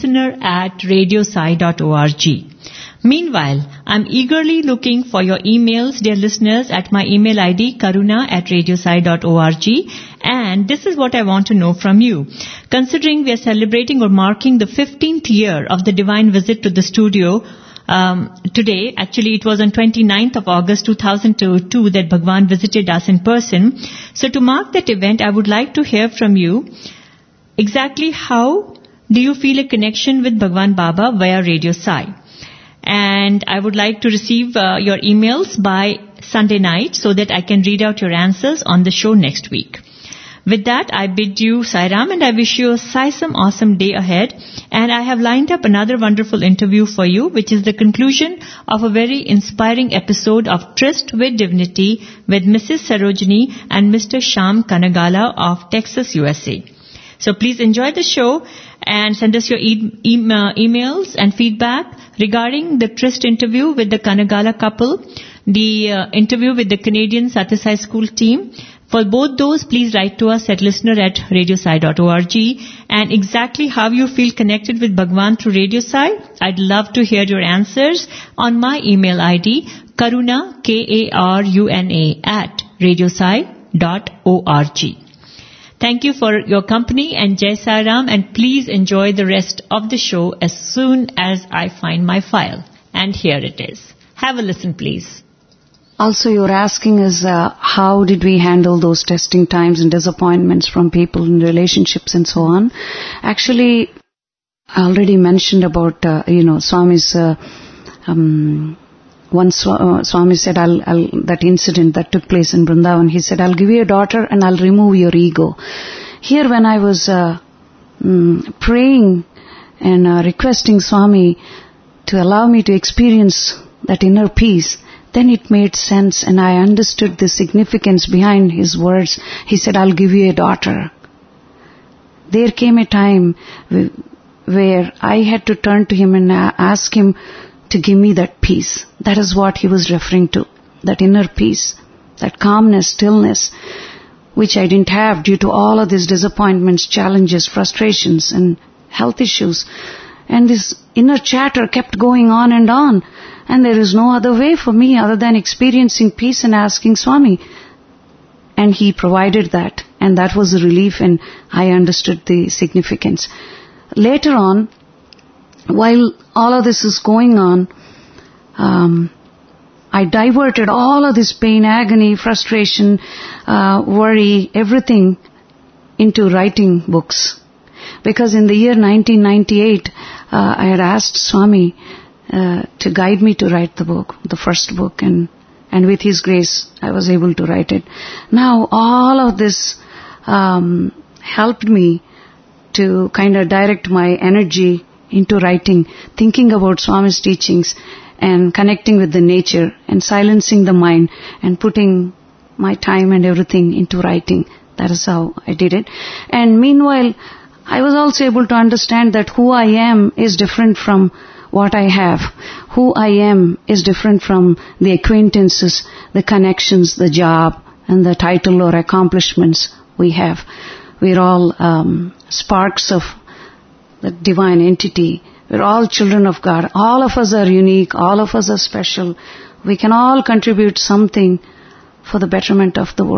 listener@radiosai.org. Meanwhile, I'm eagerly looking for your emails, dear listeners, at my email ID karuna@radiosai.org. And this is what I want to know from you. Considering we are celebrating or marking the 15th year of the divine visit to the studio, today, actually it was on 29th of August 2002 that Bhagwan visited us in person. So to mark that event, I would like to hear from you exactly how do you feel a connection with Bhagwan Baba via Radio Sai. And I would like to receive your emails by Sunday night so that I can read out your answers on the show next week. With that, I bid you Sai Ram, and I wish you a Sai-some awesome day ahead. And I have lined up another wonderful interview for you, which is the conclusion of a very inspiring episode of Tryst with Divinity with Mrs. Sarojini and Mr. Shyam Kanagala of Texas, USA. So please enjoy the show and send us your emails and feedback regarding the Tryst interview with the Kanagala couple, the interview with the Canadian Satya Sai School team. For both those, please write to us at listener@radiosai.org, and exactly how you feel connected with Bhagwan through Radio Sai. I'd love to hear your answers on my email ID, karuna, Karuna, @radiosai.org. Thank you for your company, and Jai Sai Ram, and please enjoy the rest of the show as soon as I find my file. And here it is. Have a listen, please. Also, you're asking us how did we handle those testing times and disappointments from people in relationships and so on. Actually, I already mentioned about, Swami's, once Swami said, that incident that took place in Vrindavan, he said, I'll give you a daughter and I'll remove your ego. Here when I was praying and requesting Swami to allow me to experience that inner peace, then it made sense and I understood the significance behind his words. He said, I'll give you a daughter. There came a time where I had to turn to him and ask him to give me that peace. That is what he was referring to, that inner peace, that calmness, stillness, which I didn't have due to all of these disappointments, challenges, frustrations, and health issues. And this inner chatter kept going on, and there is no other way for me other than experiencing peace and asking Swami. And he provided that, and that was a relief, and I understood the significance. Later on, while all of this is going on, I diverted all of this pain, agony, frustration, worry, everything into writing books. Because in the year 1998, I had asked Swami to guide me to write the book, the first book, and with his grace, I was able to write it. Now, all of this helped me to kind of direct my energy into writing, thinking about Swami's teachings and connecting with the nature and silencing the mind and putting my time and everything into writing. That is how I did it. And meanwhile, I was also able to understand that who I am is different from what I have. Who I am is different from the acquaintances, the connections, the job, and the title or accomplishments we have. We're all sparks of the divine entity. We're all children of God. All of us are unique. All of us are special. We can all contribute something for the betterment of the world.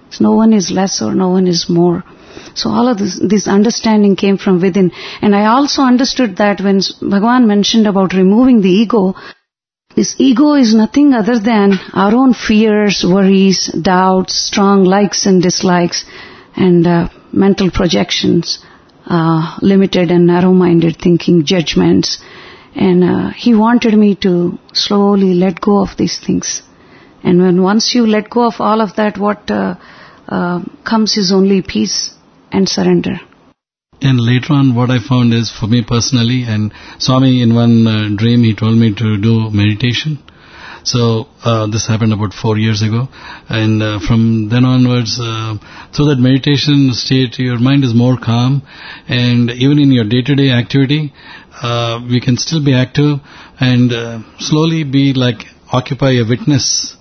No one is less or no one is more. So all of this understanding came from within. And I also understood that when Bhagavan mentioned about removing the ego, this ego is nothing other than our own fears, worries, doubts, strong likes and dislikes, and mental projections, limited and narrow-minded thinking, judgments. And he wanted me to slowly let go of these things. And once you let go of all of that, what comes is only peace and surrender. And later on, what I found is, for me personally, and Swami in one dream, he told me to do meditation. So this happened about 4 years ago. And from then onwards, through that meditation state, your mind is more calm. And even in your day-to-day activity, we can still be active and slowly be like, occupy a witness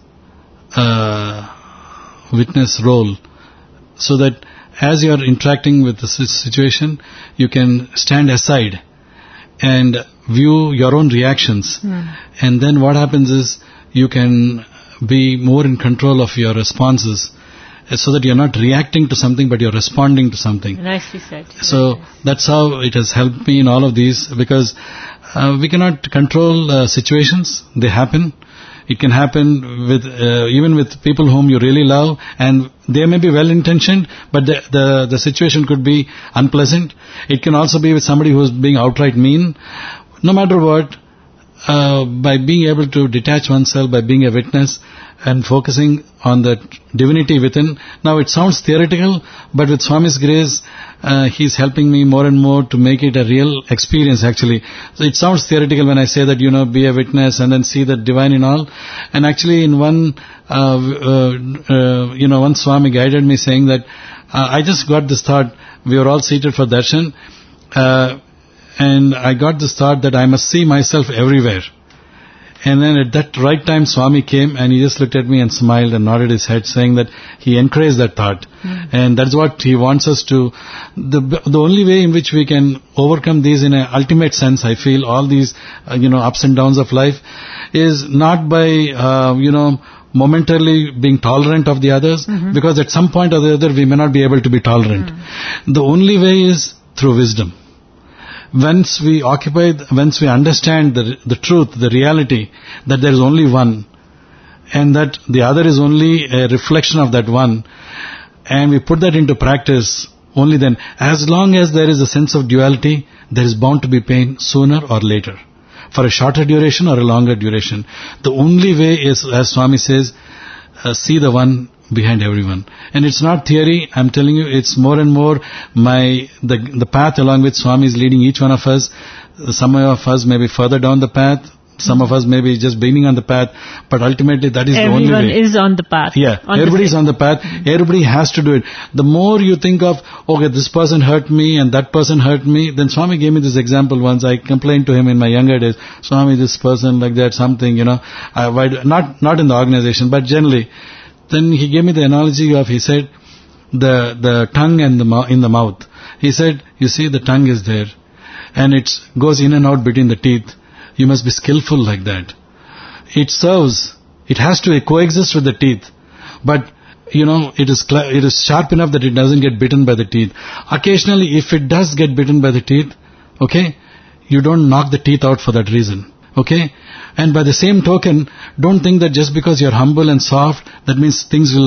role. So that as you are interacting with the situation, you can stand aside and view your own reactions. And then what happens is you can be more in control of your responses, so that you're not reacting to something but you're responding to something. Nicely said. So that's how it has helped me in all of these, because we cannot control situations. They happen. It can happen with even with people whom you really love, and they may be well-intentioned, but the situation could be unpleasant. It can also be with somebody who is being outright mean. No matter what, by being able to detach oneself, by being a witness and focusing on the divinity within. Now it sounds theoretical, but with Swami's grace, he's helping me more and more to make it a real experience actually. So it sounds theoretical when I say that, be a witness and then see the divine in all. And actually in one Swami guided me saying that, I just got this thought, we were all seated for darshan, and I got this thought that I must see myself everywhere. And then at that right time, Swami came and he just looked at me and smiled and nodded his head, saying that he encouraged that thought. And that's what he wants us to. The only way in which we can overcome these in an ultimate sense, I feel, all these, ups and downs of life, is not by, momentarily being tolerant of the others, because at some point or the other we may not be able to be tolerant. The only way is through wisdom. Once we understand the truth, the reality, that there is only one, and that the other is only a reflection of that one, and we put that into practice, only then, as long as there is a sense of duality, there is bound to be pain sooner or later, for a shorter duration or a longer duration. The only way is, as Swami says, see the one behind everyone. And it's not theory, I'm telling you, it's more and more the path along which Swami is leading each one of us. Some of us may be further down the path, some of us may be just beginning on the path, but ultimately that is the only way. Everyone is on the path. Yeah, everybody's on the path, everybody has to do it. The more you think of, okay, this person hurt me and that person hurt me, then Swami gave me this example once. I complained to him in my younger days, Swami, this person like that, something, not in the organization, but generally. Then he gave me the analogy of, he said, the tongue and in the mouth. He said, you see, the tongue is there, and it goes in and out between the teeth. You must be skillful like that. It serves. It has to coexist with the teeth, but it is sharp enough that it doesn't get bitten by the teeth. Occasionally, if it does get bitten by the teeth, okay, you don't knock the teeth out for that reason. Okay? And by the same token, don't think that just because you're humble and soft, that means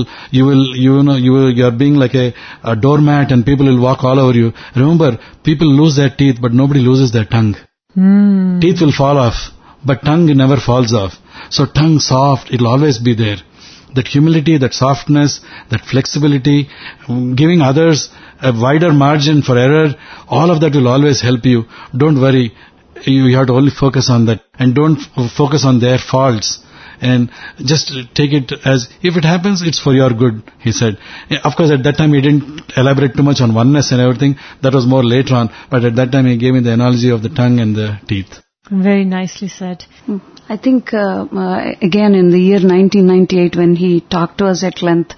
you're being like a doormat and people will walk all over you. Remember, people lose their teeth, but nobody loses their tongue. Teeth will fall off, but tongue never falls off. So tongue soft, it'll always be there. That humility, that softness, that flexibility, giving others a wider margin for error, all of that will always help you. Don't worry. You have to only focus on that, and don't focus on their faults, and just take it as, if it happens, it's for your good, he said. Of course, at that time he didn't elaborate too much on oneness and everything. That was more later on, but at that time he gave me the analogy of the tongue and the teeth. Very nicely said. I think, again, in the year 1998, when he talked to us at length,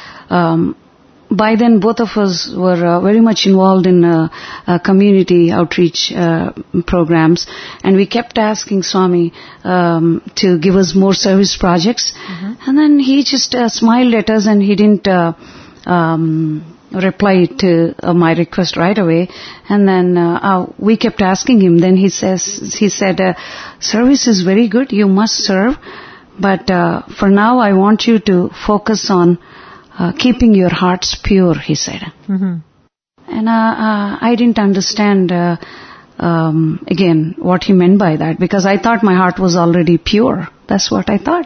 by then both of us were very much involved in community outreach programs, and we kept asking Swami to give us more service projects. And then he just smiled at us, and he didn't reply to my request right away. And then we kept asking him. Then he said, service is very good. You must serve. But for now, I want you to focus on keeping your hearts pure, he said. Mm-hmm. And I didn't understand, again, what he meant by that, because I thought my heart was already pure. That's what I thought.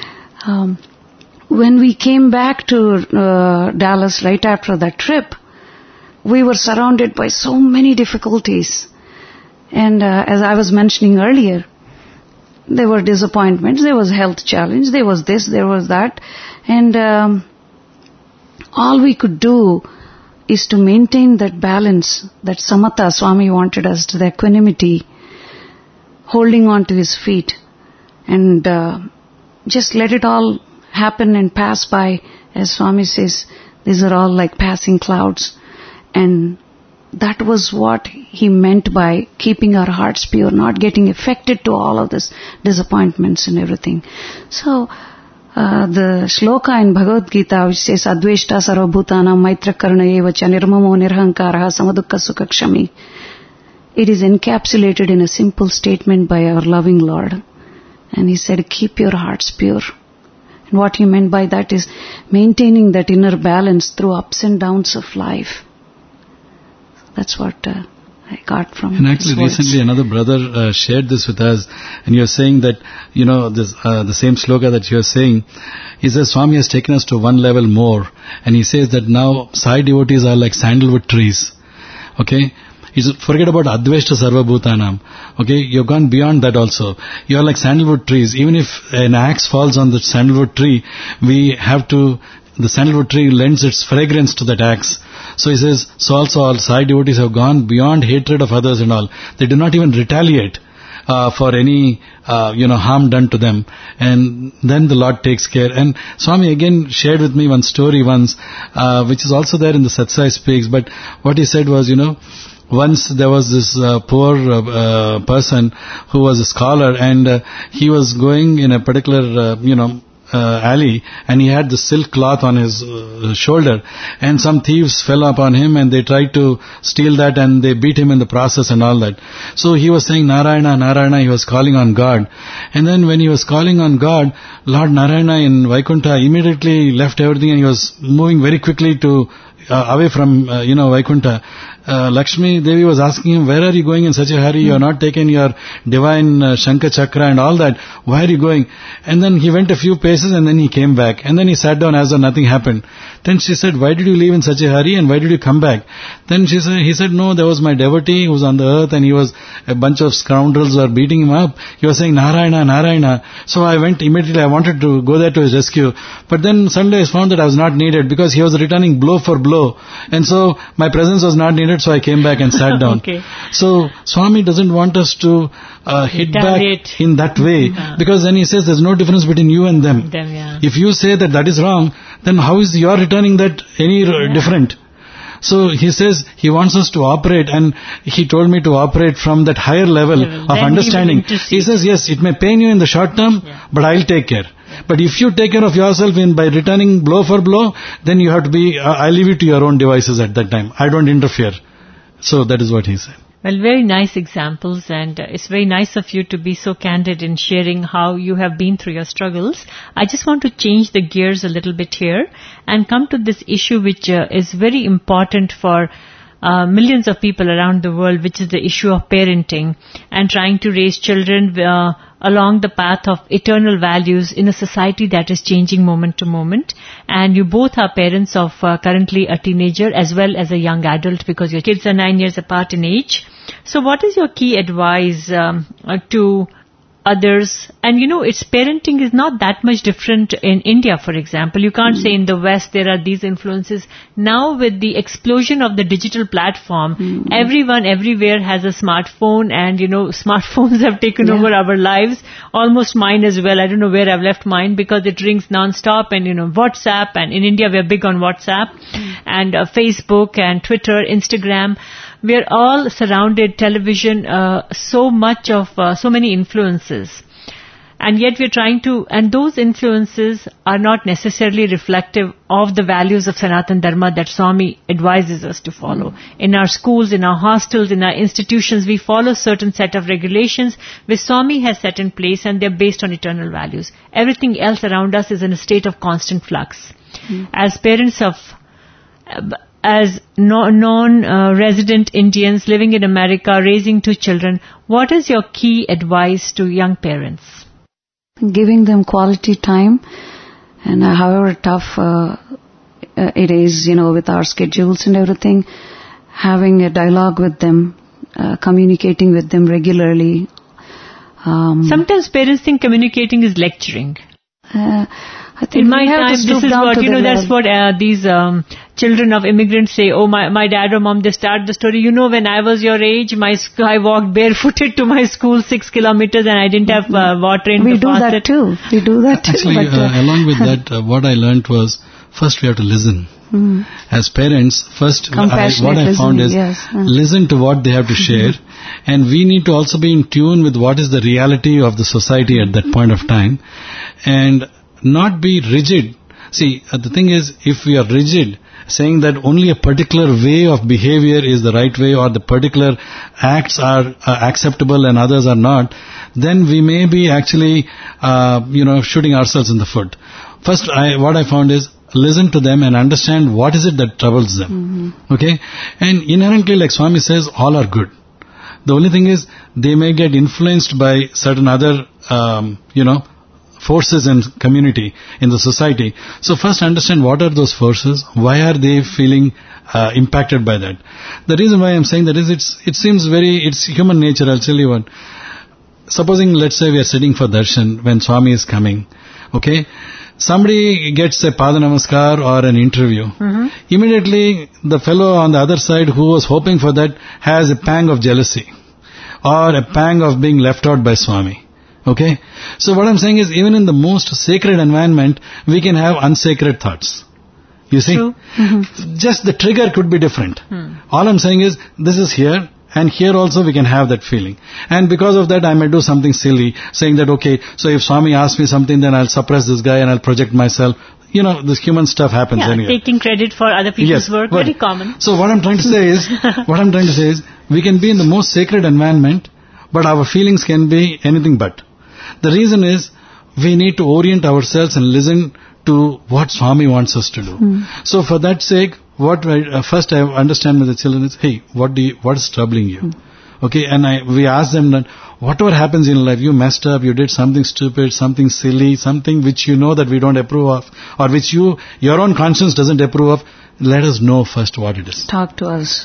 When we came back to Dallas right after that trip, we were surrounded by so many difficulties. And as I was mentioning earlier, there were disappointments, there was health challenge, there was this, there was that. And all we could do is to maintain that balance that Samatha Swami wanted us to, the equanimity, holding on to his feet, and just let it all happen and pass by. As Swami says, these are all like passing clouds. And that was what he meant by keeping our hearts pure, not getting affected to all of this disappointments and everything. So, the shloka in Bhagavad Gita which says, Adveshta sarvabhutanam maitra karna evacha nirmamo nirhankaraha samadukka sukha kshami. It is encapsulated in a simple statement by our loving Lord. And he said, keep your hearts pure. And what he meant by that is maintaining that inner balance through ups and downs of life. That's what I got from And actually recently another brother shared this with us, and you're saying that, this, the same sloka that you're saying, he says Swami has taken us to one level more, and he says that now Sai devotees are like sandalwood trees. Okay? He said, forget about Adveshta Sarvabhutanam. Okay? You've gone beyond that also. You're like sandalwood trees. Even if an axe falls on the sandalwood tree, the sandalwood tree lends its fragrance to that axe. So he says, so also all Sai devotees have gone beyond hatred of others and all. They do not even retaliate for any, harm done to them. And then the Lord takes care. And Swami again shared with me one story once, which is also there in the Satsai Speaks. But what he said was, once there was this poor person who was a scholar, and he was going in a particular, alley, and he had the silk cloth on his shoulder, and some thieves fell upon him and they tried to steal that, and they beat him in the process and all that. So he was saying Narayana, Narayana, he was calling on God. And then when he was calling on God, Lord Narayana in Vaikuntha immediately left everything, and he was moving very quickly to away from Vaikuntha. Lakshmi Devi was asking him, where are you going in such a hurry? You have not taken your divine Shankha Chakra and all that. Why are you going? And then he went a few paces and then he came back. And then he sat down as though nothing happened. Then she said, why did you leave in such a hurry and why did you come back? Then he said, no, there was my devotee who was on the earth, and a bunch of scoundrels were beating him up. He was saying, Narayana, Narayana. So I went immediately, I wanted to go there to his rescue. But then suddenly I found that I was not needed, because he was returning blow for blow. And so my presence was not needed, so I came back and sat down. Okay. So Swami doesn't want us to hit back in that way, because then he says there's no difference between you and them. If you say that is wrong, then how is your returning that any different? So he says he wants us to operate, and he told me to operate from that higher level of understanding. He says, yes, it may pain you in the short term, but I'll take care. But if you take care of yourself by returning blow for blow, then you have to I leave you to your own devices at that time. I don't interfere. So that is what he said. Well, very nice examples, and it's very nice of you to be so candid in sharing how you have been through your struggles. I just want to change the gears a little bit here and come to this issue which is very important for millions of people around the world, which is the issue of parenting and trying to raise children along the path of eternal values in a society that is changing moment to moment. And you both are parents of currently a teenager as well as a young adult, because your kids are 9 years apart in age. So what is your key advice to others? And its parenting is not that much different in India, for example. You can't say in the West there are these influences. Now with the explosion of the digital platform, everyone everywhere has a smartphone, and smartphones have taken over our lives, almost mine as well. I don't know where I've left mine, because it rings non-stop, and WhatsApp, and in India we're big on WhatsApp, and Facebook and Twitter, Instagram. We're all surrounded, television, so many influences. And yet we're trying to, and those influences are not necessarily reflective of the values of Sanatan Dharma that Swami advises us to follow. In our schools, in our hostels, in our institutions, we follow certain set of regulations which Swami has set in place, and they're based on eternal values. Everything else around us is in a state of constant flux. As parents of, as non-resident Indians living in America, raising 2 children, what is your key advice to young parents? Giving them quality time, and however tough it is, with our schedules and everything, having a dialogue with them, communicating with them regularly. Sometimes parents think communicating is lecturing. I think in my time, this is what, that's what these children of immigrants say. Oh, my dad or mom, they start the story. When I was your age, I walked barefooted to my school 6 kilometers and I didn't have water in the faucet. We do that too. Actually, along with that, what I learned was, first we have to listen. As parents, first what I found is, listen to what they have to share. And we need to also be in tune with what is the reality of the society at that point of time. And not be rigid. See, the thing is, if we are rigid, saying that only a particular way of behavior is the right way, or the particular acts are acceptable and others are not, then we may be actually, shooting ourselves in the foot. First, what I found is, listen to them and understand what is it that troubles them. Okay? And inherently, like Swami says, all are good. The only thing is, they may get influenced by certain other, forces in community, in the society. So first understand what are those forces, why are they feeling impacted by that. The reason why I'm saying that is it's human nature. I'll tell you what. Supposing, let's say we are sitting for darshan when Swami is coming, okay? Somebody gets a pada namaskar or an interview. Immediately the fellow on the other side who was hoping for that has a pang of jealousy or a pang of being left out by Swami. Okay? So what I'm saying is, even in the most sacred environment, we can have unsacred thoughts. You see? True. Just the trigger could be different. All I'm saying is, this is here, and here also we can have that feeling. And because of that, I may do something silly, saying that, okay, so if Swami asks me something, then I'll suppress this guy and I'll project myself. This human stuff happens anyway. Taking credit for other people's work, very common. So what I'm trying to say is, we can be in the most sacred environment, but our feelings can be anything but. The reason is, we need to orient ourselves and listen to what Swami wants us to do. So for that sake, first I understand with the children is, hey, what is troubling you? Okay, and we ask them that whatever happens in life, you messed up, you did something stupid, something silly, something which you know that we don't approve of, or which your own conscience doesn't approve of, let us know first what it is. Talk to us.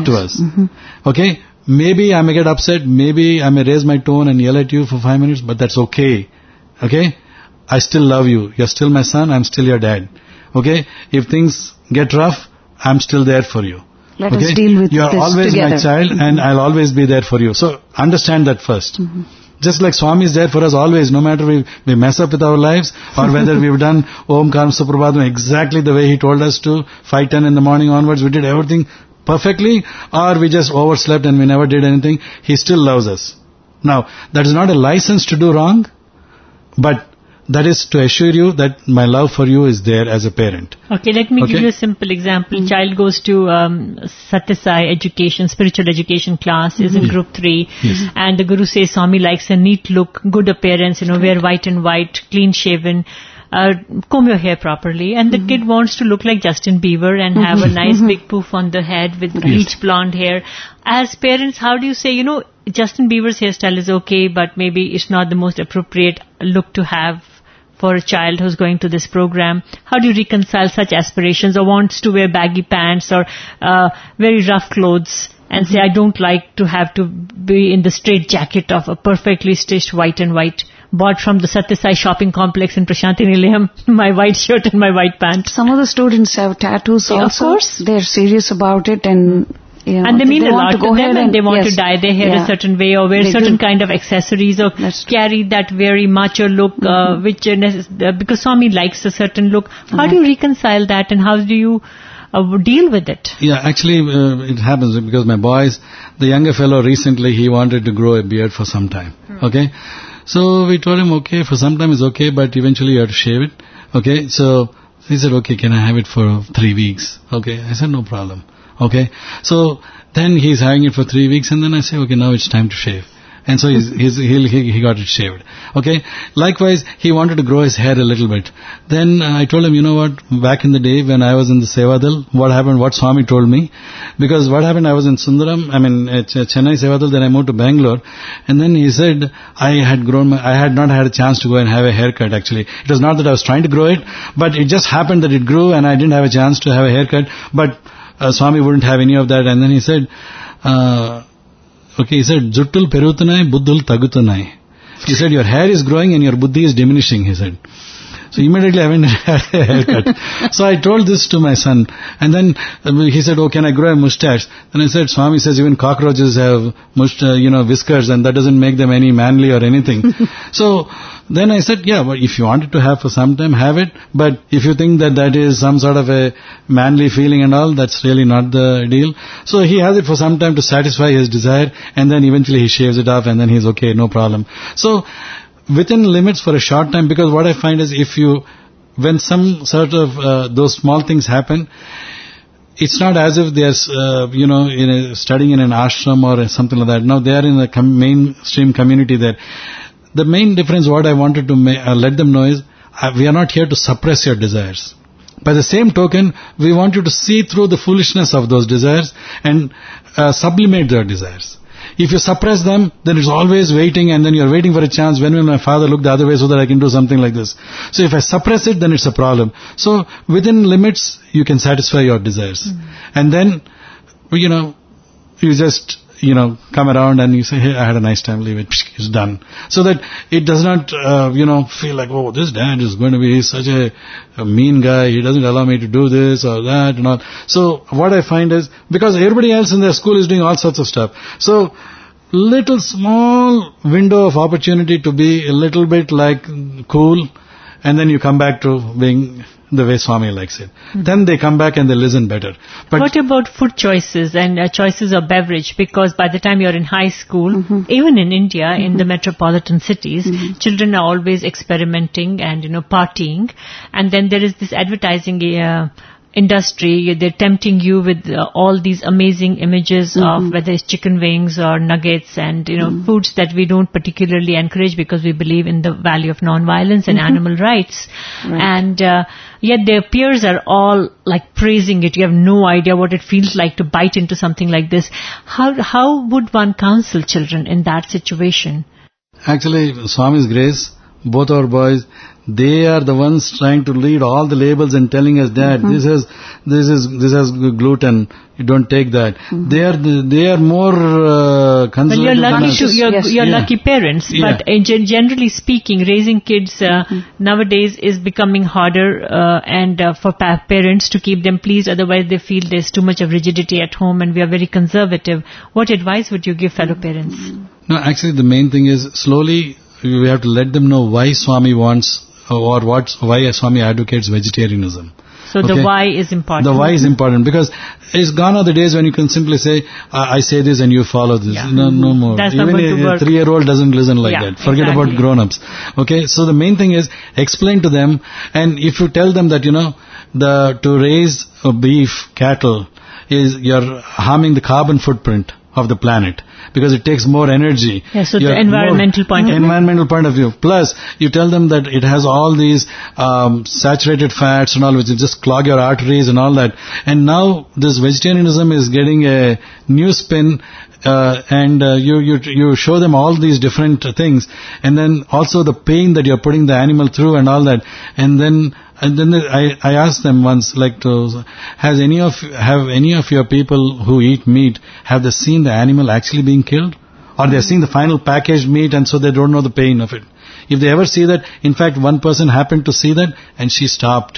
Okay? Maybe I may get upset, maybe I may raise my tone and yell at you for 5 minutes, but that's okay. Okay? I still love you. You're still my son, I'm still your dad. Okay? If things get rough, I'm still there for you. Let us deal with this together. You're always my child and I'll always be there for you. So understand that first. Just like Swami is there for us always, no matter we mess up with our lives, or whether we've done Om Karam Suprabhatam exactly the way he told us to, 5:10 in the morning onwards, we did everything perfectly, or we just overslept and we never did anything, he still loves us. Now, that is not a license to do wrong, but that is to assure you that my love for you is there as a parent. Okay, let me give you a simple example. Child goes to Satyasai education, spiritual education class, is in group 3, and the Guru says Swami likes a neat look, good appearance, wear white and white, clean shaven, comb your hair properly, and the kid wants to look like Justin Bieber and have a nice big poof on the head with bleach blonde hair. As parents, how do you say, Justin Bieber's hairstyle is okay, but maybe it's not the most appropriate look to have for a child who's going to this program? How do you reconcile such aspirations, or wants to wear baggy pants or very rough clothes and say, I don't like to have to be in the straight jacket of a perfectly stitched white and white, bought from the Satyasai shopping complex in Prashanti Nilayam, my white shirt and my white pants. Some of the students have tattoos also. Of course. They're serious about it, and and they mean a lot to them, and they want to dye their hair a certain way, or wear certain kind of accessories, or carry that very macho look, which because Swami likes a certain look. How do you reconcile that, and how do you deal with it? Yeah, actually, it happens because my boys, the younger fellow recently, he wanted to grow a beard for some time. Okay? So we told him, okay, for some time it's okay, but eventually you have to shave it. Okay, so he said, okay, can I have it for 3 weeks? Okay, I said, no problem. Okay, so then he's having it for 3 weeks, and then I say, okay, now it's time to shave. And so he got it shaved. Okay. Likewise, he wanted to grow his hair a little bit. Then I told him, you know what, back in the day when I was in the Sevadal, what happened, what Swami told me, because what happened, I was in Chennai Sevadal, then I moved to Bangalore, and then he said, I had not had a chance to go and have a haircut actually. It was not that I was trying to grow it, but it just happened that it grew and I didn't have a chance to have a haircut, but Swami wouldn't have any of that. And then he said, he said, Juttul perutunai, buddhul tagutunai. He said, your hair is growing and your buddhi is diminishing, he said. So immediately I went and had a haircut. So I told this to my son. And then he said, oh, can I grow a mustache? Then I said, Swami says even cockroaches have whiskers, and that doesn't make them any manly or anything. So then I said, yeah, but if you want it to have for some time, have it. But if you think that is some sort of a manly feeling and all, that's really not the deal. So he has it for some time to satisfy his desire, and then eventually he shaves it off, and then he's okay, no problem. So within limits for a short time, because what I find is when some sort of those small things happen, it's not as if they're, studying in an ashram or something like that. No, they are in a mainstream community there. The main difference, what I wanted to let them know is, we are not here to suppress your desires. By the same token, we want you to see through the foolishness of those desires and sublimate their desires. If you suppress them, then it's always waiting, and then you're waiting for a chance. When will my father look the other way so that I can do something like this? So if I suppress it, then it's a problem. So within limits, you can satisfy your desires. And then, you just, come around and you say, hey, I had a nice time, leave it, it's done. So that it does not, feel like, oh, this dad is going to be such a mean guy, he doesn't allow me to do this or that and all. So what I find is, because everybody else in their school is doing all sorts of stuff. So little small window of opportunity to be a little bit like cool, and then you come back to being the way Swami likes it. Then they come back and they listen better. But what about food choices and choices of beverage? Because by the time you're in high school, even in India, in the metropolitan cities, children are always experimenting and, partying. And then there is this advertising industry. They're tempting you with all these amazing images of whether it's chicken wings or nuggets and, foods that we don't particularly encourage because we believe in the value of non-violence and animal rights. Right. And yet their peers are all like praising it. You have no idea what it feels like to bite into something like this. How would one counsel children in that situation? Actually, Swami's grace, both our boys, they are the ones trying to read all the labels and telling us that this has gluten, you don't take that. They are more conservative. Well, you're lucky parents, but generally speaking, raising kids nowadays is becoming harder and for parents to keep them pleased, otherwise they feel there's too much of rigidity at home and we are very conservative. What advice would you give fellow parents? No, actually the main thing is slowly we have to let them know why Swami wants why Swami advocates vegetarianism. So the why is important. The why is important because it's gone are the days when you can simply say, I say this and you follow this. Yeah. No more. That's even a 3-year-old doesn't listen like that. Forget about grown-ups. Okay, so the main thing is explain to them, and if you tell them that, to raise beef, cattle, you're harming the carbon footprint of the planet because it takes more energy. Yes, so the environmental point of view. Plus, you tell them that it has all these saturated fats and all, which will just clog your arteries and all that. And now this vegetarianism is getting a new spin, and you show them all these different things, and then also the pain that you're putting the animal through and all that, and then I asked them once, have any of your people who eat meat, have they seen the animal actually being killed? Or they're seeing the final packaged meat and so they don't know the pain of it. If they ever see that, in fact one person happened to see that and she stopped.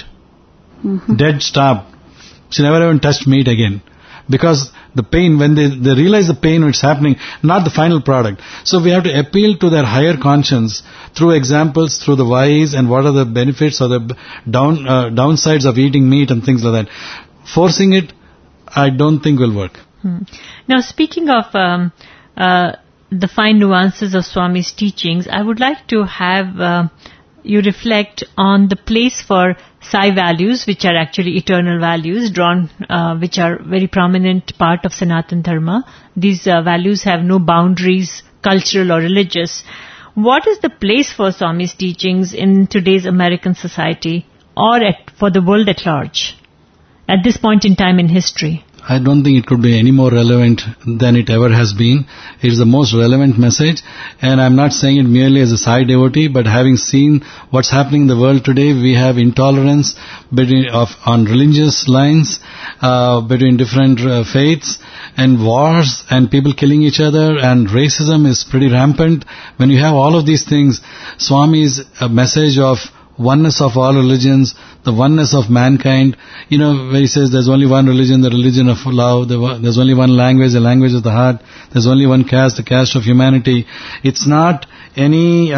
Dead stopped. She never even touched meat again. Because the pain, when they realize the pain which is happening, not the final product. So we have to appeal to their higher conscience through examples, through the whys and what are the benefits or the downsides of eating meat and things like that. Forcing it, I don't think will work. Now speaking of the fine nuances of Swami's teachings, I would like to have you reflect on the place for Sai values, which are actually eternal values, which are very prominent part of Sanatana Dharma. These values have no boundaries, cultural or religious. What is the place for Swami's teachings in today's American society or for the world at large at this point in time in history? I don't think it could be any more relevant than it ever has been. It is the most relevant message, and I'm not saying it merely as a Sai devotee, but having seen what's happening in the world today, we have intolerance on religious lines, between different faiths, and wars, and people killing each other, and racism is pretty rampant. When you have all of these things, Swami's message of oneness of all religions, the oneness of mankind, where he says there's only one religion, the religion of love, there's only one language, the language of the heart, there's only one caste, the caste of humanity. It's not any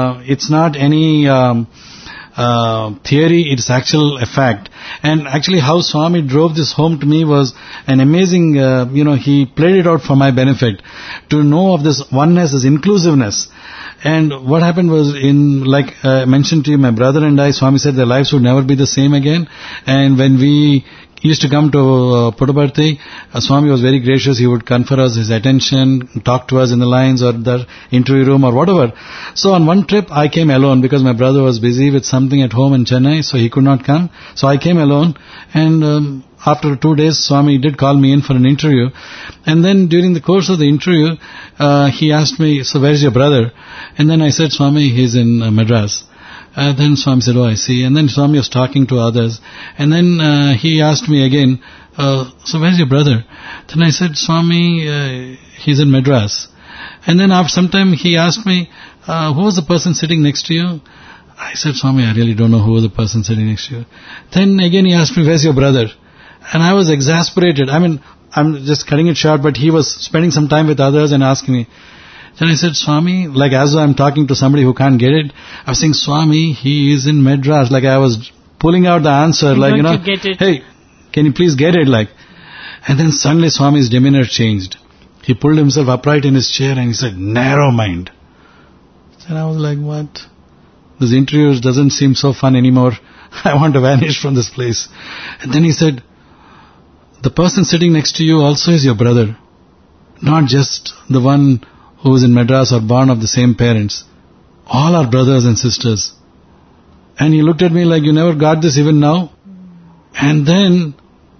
theory, it's actual a fact. And actually how Swami drove this home to me was an amazing, he played it out for my benefit, to know of this oneness, this inclusiveness. And what happened was, like I mentioned to you, my brother and I, Swami said their lives would never be the same again. And when we used to come to Puttaparthi, Swami was very gracious. He would confer us his attention, talk to us in the lines or the interview room or whatever. So on one trip, I came alone because my brother was busy with something at home in Chennai, so he could not come. So I came alone, and after 2 days, Swami did call me in for an interview. And then during the course of the interview, he asked me, so where's your brother? And then I said, Swami, he's in Madras. Then Swami said, oh, I see. And then Swami was talking to others. And then he asked me again, so where's your brother? Then I said, Swami, he's in Madras. And then after some time he asked me, who was the person sitting next to you? I said, Swami, I really don't know who was the person sitting next to you. Then again he asked me, where's your brother? And I was exasperated. I mean, I'm just cutting it short, but he was spending some time with others and asking me. Then I said, Swami, like as though I'm talking to somebody who can't get it, I was saying, Swami, he is in Madras. Like I was pulling out the answer, like, hey, can you please get it? Like, and then suddenly Swami's demeanor changed. He pulled himself upright in his chair and he said, narrow mind. And I was like, what? This interview doesn't seem so fun anymore. I want to vanish from this place. And then he said, the person sitting next to you also is your brother. Not just the one who is in Madras or born of the same parents. All are brothers and sisters. And he looked at me like, you never got this even now? And then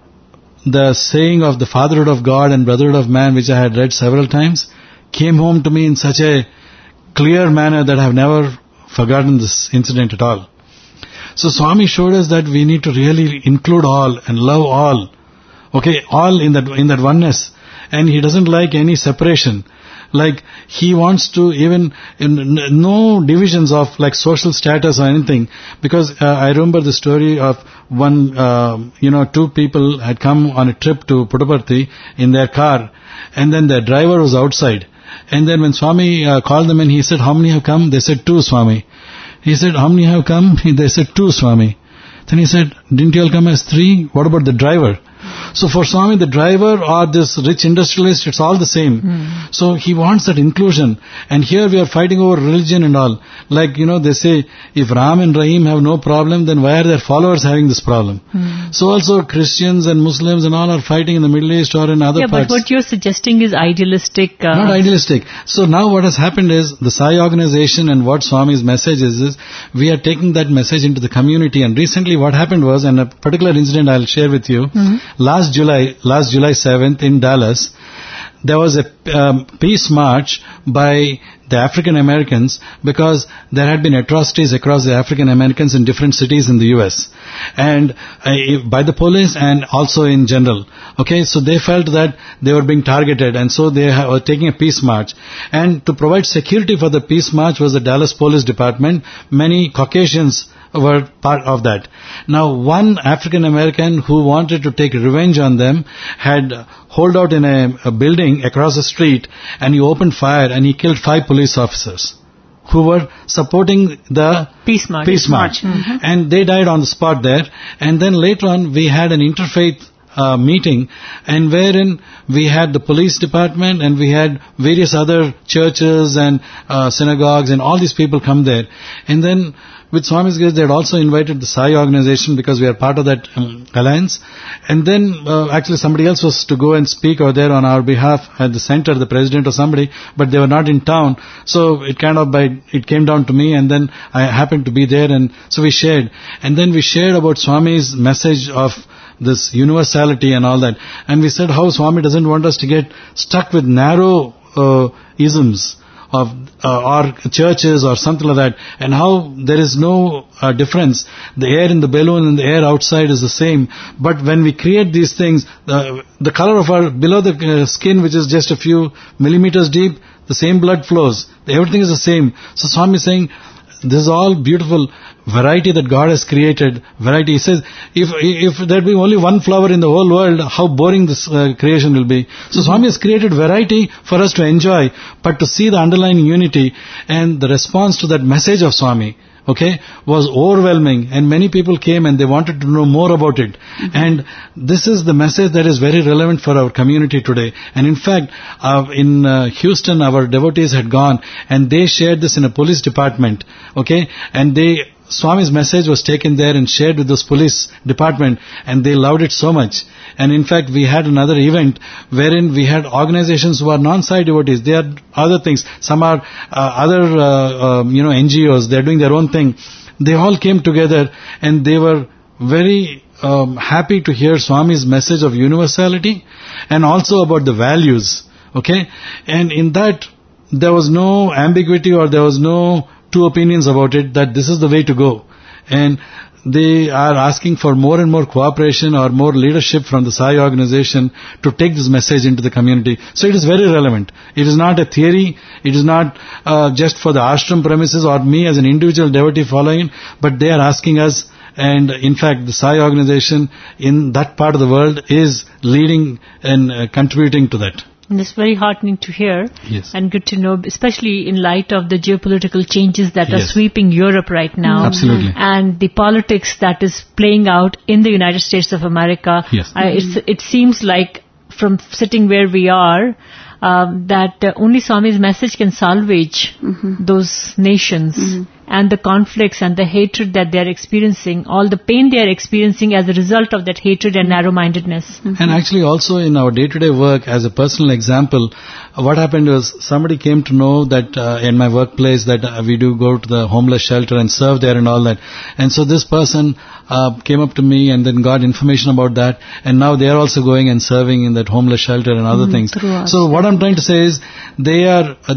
the saying of the fatherhood of God and brotherhood of man, which I had read several times, came home to me in such a clear manner that I have never forgotten this incident at all. So Swami showed us that we need to really include all and love all. Okay, all in that oneness. And he doesn't like any separation. Like, he wants to even, no divisions of like social status or anything. Because I remember the story of one, two people had come on a trip to Puttaparthi in their car. And then their driver was outside. And then when Swami called them in, he said, how many have come? They said, 2, Swami. He said, how many have come? They said, 2, Swami. Then he said, didn't you all come as 3? What about the driver? So for Swami, the driver or this rich industrialist, it's all the same. So he wants that inclusion. And here we are fighting over religion and all. Like, they say, if Ram and Rahim have no problem, then why are their followers having this problem? So also Christians and Muslims and all are fighting in the Middle East or in other parts. Yeah, but what you're suggesting is idealistic. Not idealistic. So now what has happened is, the Sai organization and what Swami's message is we are taking that message into the community. And recently what happened was, and a particular incident I'll share with you, last July 7th in Dallas, there was a peace march by the African Americans because there had been atrocities across the African Americans in different cities in the US, and by the police and also in general. Okay, so they felt that they were being targeted, and so they were taking a peace march. And to provide security for the peace march was the Dallas Police Department. Many Caucasians were part of that. Now, one African American who wanted to take revenge on them had holed out in a building across the street, and he opened fire and he killed 5 police officers who were supporting the peace march. And they died on the spot there. And then later on we had an interfaith meeting, and wherein we had the police department and we had various other churches and synagogues and all these people come there. And then with Swami's grace, they had also invited the Sai organization because we are part of that alliance. And then actually somebody else was to go and speak over there on our behalf at the center, the president or somebody, but they were not in town. So it came down to me, and then I happened to be there, and so we shared. And then we shared about Swami's message of this universality and all that. And we said how Swami doesn't want us to get stuck with narrow isms of or churches or something like that, and how there is no difference. The air in the balloon and the air outside is the same, but when we create these things, the color of our below the skin, which is just a few millimeters deep, the same blood flows. Everything is the same. So Swami is saying, this is all beautiful variety that God has created. Variety. He says, if there be only one flower in the whole world, how boring this creation will be. So Swami has created variety for us to enjoy, but to see the underlying unity. And the response to that message of Swami, was overwhelming, and many people came and they wanted to know more about it. And this is the message that is very relevant for our community today. And in fact, in Houston, our devotees had gone and they shared this in a police department, and Swami's message was taken there and shared with this police department, and they loved it so much. And in fact, we had another event wherein we had organizations who are non-Sai devotees. They are other things. Some are other NGOs. They are doing their own thing. They all came together, and they were very happy to hear Swami's message of universality and also about the values. And in that, there was no ambiguity or there was no two opinions about it, that this is the way to go. And they are asking for more and more cooperation or more leadership from the Sai organization to take this message into the community. So it is very relevant. It is not a theory. It is not just for the ashram premises or me as an individual devotee following, but they are asking us. And in fact, the Sai organization in that part of the world is leading and contributing to that. And it's very heartening to hear. Yes. And good to know, especially in light of the geopolitical changes that are sweeping Europe right now. Absolutely. And the politics that is playing out in the United States of America. Yes. It seems like, from sitting where we are, that only Swami's message can salvage those nations and the conflicts and the hatred that they are experiencing, all the pain they are experiencing as a result of that hatred and narrow-mindedness. And actually also in our day-to-day work, as a personal example, what happened was somebody came to know that in my workplace that we do go to the homeless shelter and serve there and all that. And so this person came up to me and then got information about that, and now they are also going and serving in that homeless shelter and other things. So what I'm trying to say is they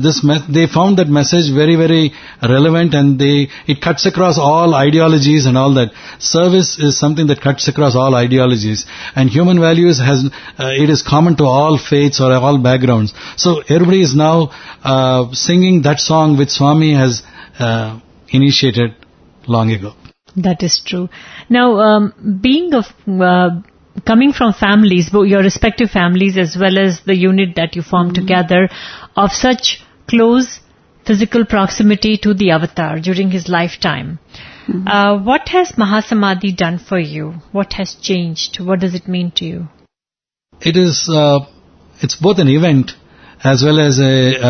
found that message very, very relevant, and it cuts across all ideologies and all that. Service is something that cuts across all ideologies, and human values it is common to all faiths or all backgrounds. So everybody is now singing that song which Swami has initiated long ago. That is true. Now, coming from families, your respective families as well as the unit that you formed together, of such close physical proximity to the avatar during his lifetime, what has Mahasamadhi done for you? What has changed? What does it mean to you? It is, it's both an event as well as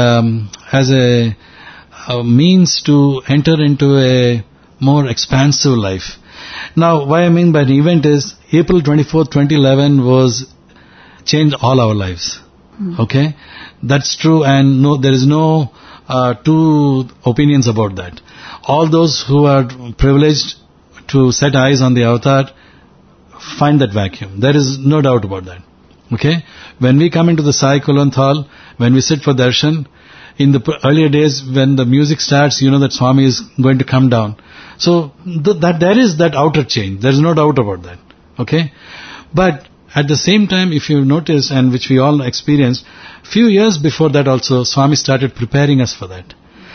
a means to enter into a more expansive life. Now, what I mean by an event is April 24th, 2011 changed all our lives. That's true, and there is no two opinions about that. All those who are privileged to set eyes on the avatar find that vacuum. There is no doubt about that. When we come into the Sai Kulwant Hall, when we sit for darshan, in the earlier days when the music starts, you know that Swami is going to come down. So that there is that outer change. There is no doubt about that. But at the same time, if you notice, and which we all experienced, few years before that also, Swami started preparing us for that.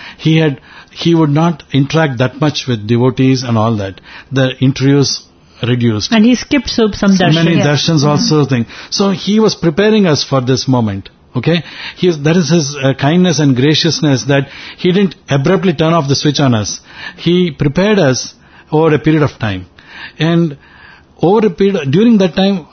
He would not interact that much with devotees and all that. The interviews reduced. And he skipped some darshan. Many darshans also thing. So he was preparing us for this moment. That is his kindness and graciousness, that he didn't abruptly turn off the switch on us. He prepared us over a period of time. And over a period, during that time,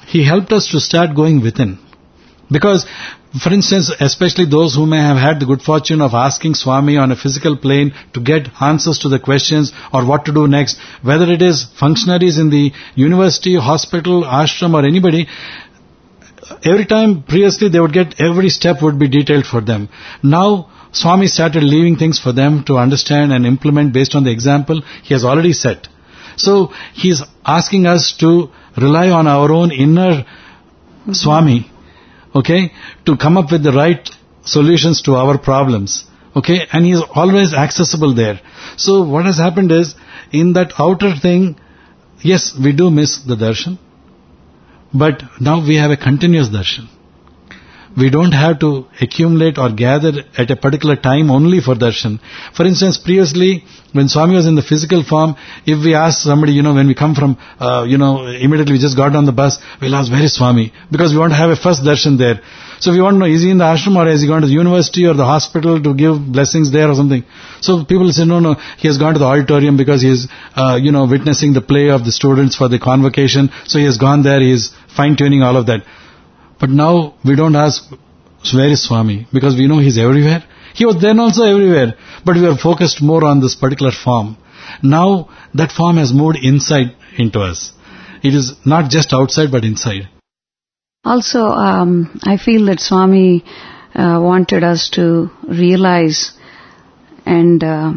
he helped us to start going within. Because, for instance, especially those who may have had the good fortune of asking Swami on a physical plane to get answers to the questions or what to do next, whether it is functionaries in the university, hospital, ashram or anybody, every time previously they would get every step would be detailed for them. Now, Swami started leaving things for them to understand and implement based on the example he has already set. So, he is asking us to rely on our own inner Swami, okay, to come up with the right solutions to our problems, okay, and he is always accessible there. So what has happened is, in that outer thing, yes, we do miss the darshan, but now we have a continuous darshan. We don't have to accumulate or gather at a particular time only for darshan. For instance, previously, when Swami was in the physical form, if we ask somebody, when we come from, immediately we just got on the bus, we'll ask, where is Swami? Because we want to have a first darshan there. So we want to know, is he in the ashram or has he gone to the university or the hospital to give blessings there or something? So people say, no, he has gone to the auditorium because he is, witnessing the play of the students for the convocation. So he has gone there, he is fine-tuning all of that. But now we don't ask, where is Swami? Because we know he's everywhere. He was then also everywhere. But we are focused more on this particular form. Now that form has moved inside into us. It is not just outside but inside. Also, I feel that Swami wanted us to realize and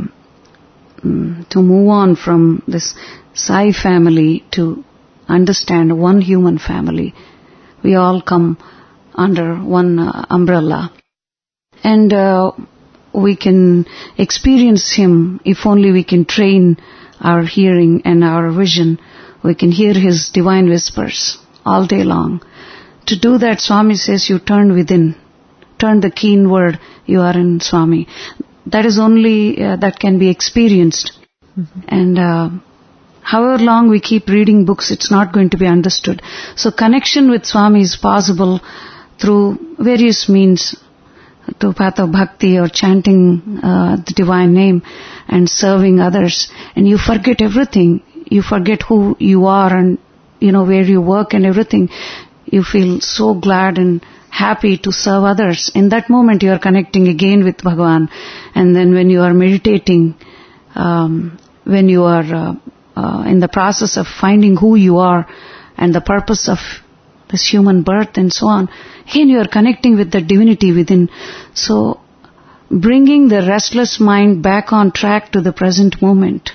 to move on from this Sai family to understand one human family. We all come under one umbrella. And we can experience Him if only we can train our hearing and our vision. We can hear His divine whispers all day long. To do that, Swami says, you turn within. Turn the key inward, you are in Swami. That is only, that can be experienced. Mm-hmm. And however long we keep reading books, it's not going to be understood. So connection with Swami is possible through various means, through path of bhakti or chanting the divine name and serving others. And you forget everything. You forget who you are and, where you work and everything. You feel so glad and happy to serve others. In that moment you are connecting again with Bhagavan. And then when you are meditating, when you are in the process of finding who you are and the purpose of this human birth and so on, again you are connecting with the divinity within. So bringing the restless mind back on track to the present moment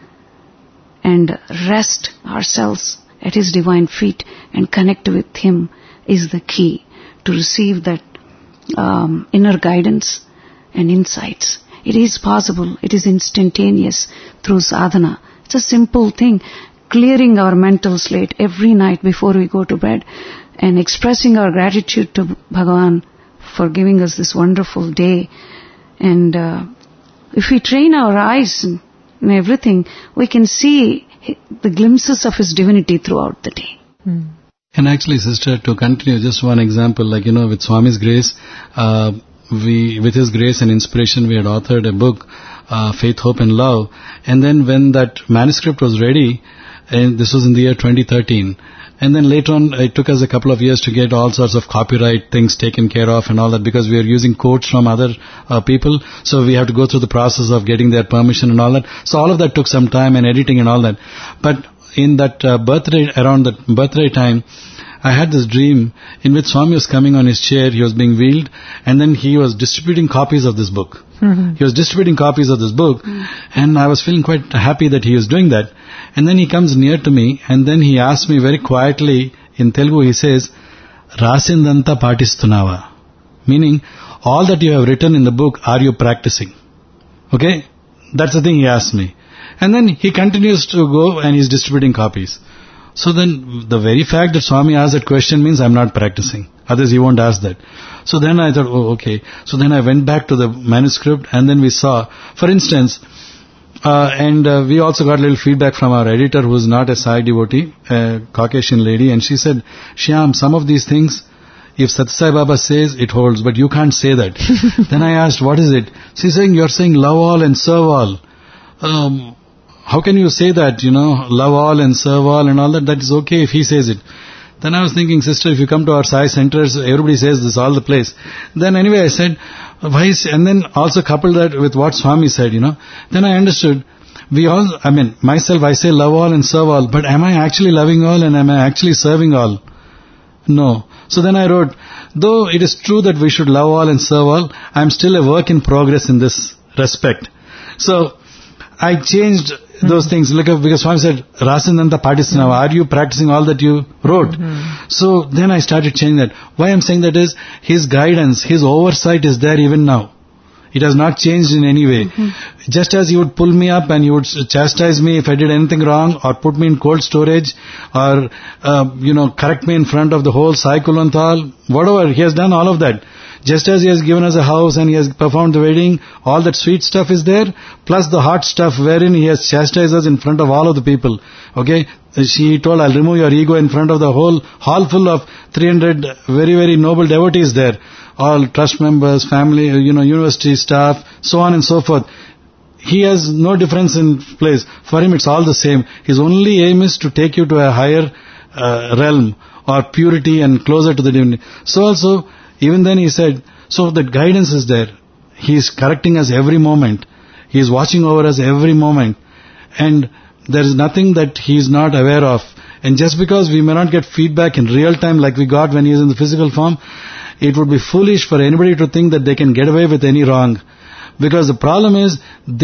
and rest ourselves at His divine feet and connect with Him is the key to receive that inner guidance and insights. It is possible. It is instantaneous through sadhana. It's a simple thing, clearing our mental slate every night before we go to bed and expressing our gratitude to Bhagavan for giving us this wonderful day. And if we train our eyes and everything, we can see the glimpses of His divinity throughout the day. Mm. And actually, sister, to continue, just one example, with Swami's grace, with His grace and inspiration, we had authored a book, Faith, Hope and Love. And then when that manuscript was ready, and this was in the year 2013, and then later on it took us a couple of years to get all sorts of copyright things taken care of and all that, because we are using quotes from other people, so we have to go through the process of getting their permission and all that. So all of that took some time and editing and all that. But in that around that birthday time, I had this dream in which Swami was coming on his chair, he was being wheeled, and then he was distributing copies of this book. Mm-hmm. He was distributing copies of this book, and I was feeling quite happy that he was doing that. And then he comes near to me, and then he asks me very quietly in Telugu, he says, Rasindanta patistunava. Meaning, all that you have written in the book, are you practicing? Okay? That's the thing he asked me. And then he continues to go and he's distributing copies. So then, the very fact that Swami asked that question means I'm not practicing. Otherwise he won't ask that. So then I thought, okay. So then I went back to the manuscript and then we saw, for instance, we also got a little feedback from our editor who is not a Sai devotee, a Caucasian lady, and she said, Shyam, some of these things, if Sathya Sai Baba says, it holds, but you can't say that. Then I asked, what is it? She's saying, you're saying love all and serve all. How can you say that, love all and serve all and all that? That is okay if he says it. Then I was thinking, sister, if you come to our Sai centers, everybody says this all the place. Then anyway, I said, why is, and then also coupled that with what Swami said, Then I understood, myself, I say love all and serve all, but am I actually loving all and am I actually serving all? No. So then I wrote, though it is true that we should love all and serve all, I am still a work in progress in this respect. So I changed those things, because Swami said, Rasananta Patisana, are you practicing all that you wrote? So then I started changing that. Why I'm saying that is, his guidance, his oversight is there even now. It has not changed in any way. Just as he would pull me up and he would chastise me if I did anything wrong, or put me in cold storage, or, correct me in front of the whole Sai Kulanthal, whatever, he has done all of that. Just as he has given us a house and he has performed the wedding, all that sweet stuff is there, plus the hot stuff wherein he has chastised us in front of all of the people. Okay? She told, I'll remove your ego in front of the whole hall full of 300 very, very noble devotees there. All trust members, family, university staff, so on and so forth. He has no difference in place. For him it's all the same. His only aim is to take you to a higher realm, or purity and closer to the divinity. So also, even then he said, so that guidance is there. He is correcting us every moment. He is watching over us every moment. And there is nothing that he is not aware of. And just because we may not get feedback in real time like we got when he is in the physical form, it would be foolish for anybody to think that they can get away with any wrong. Because the problem is,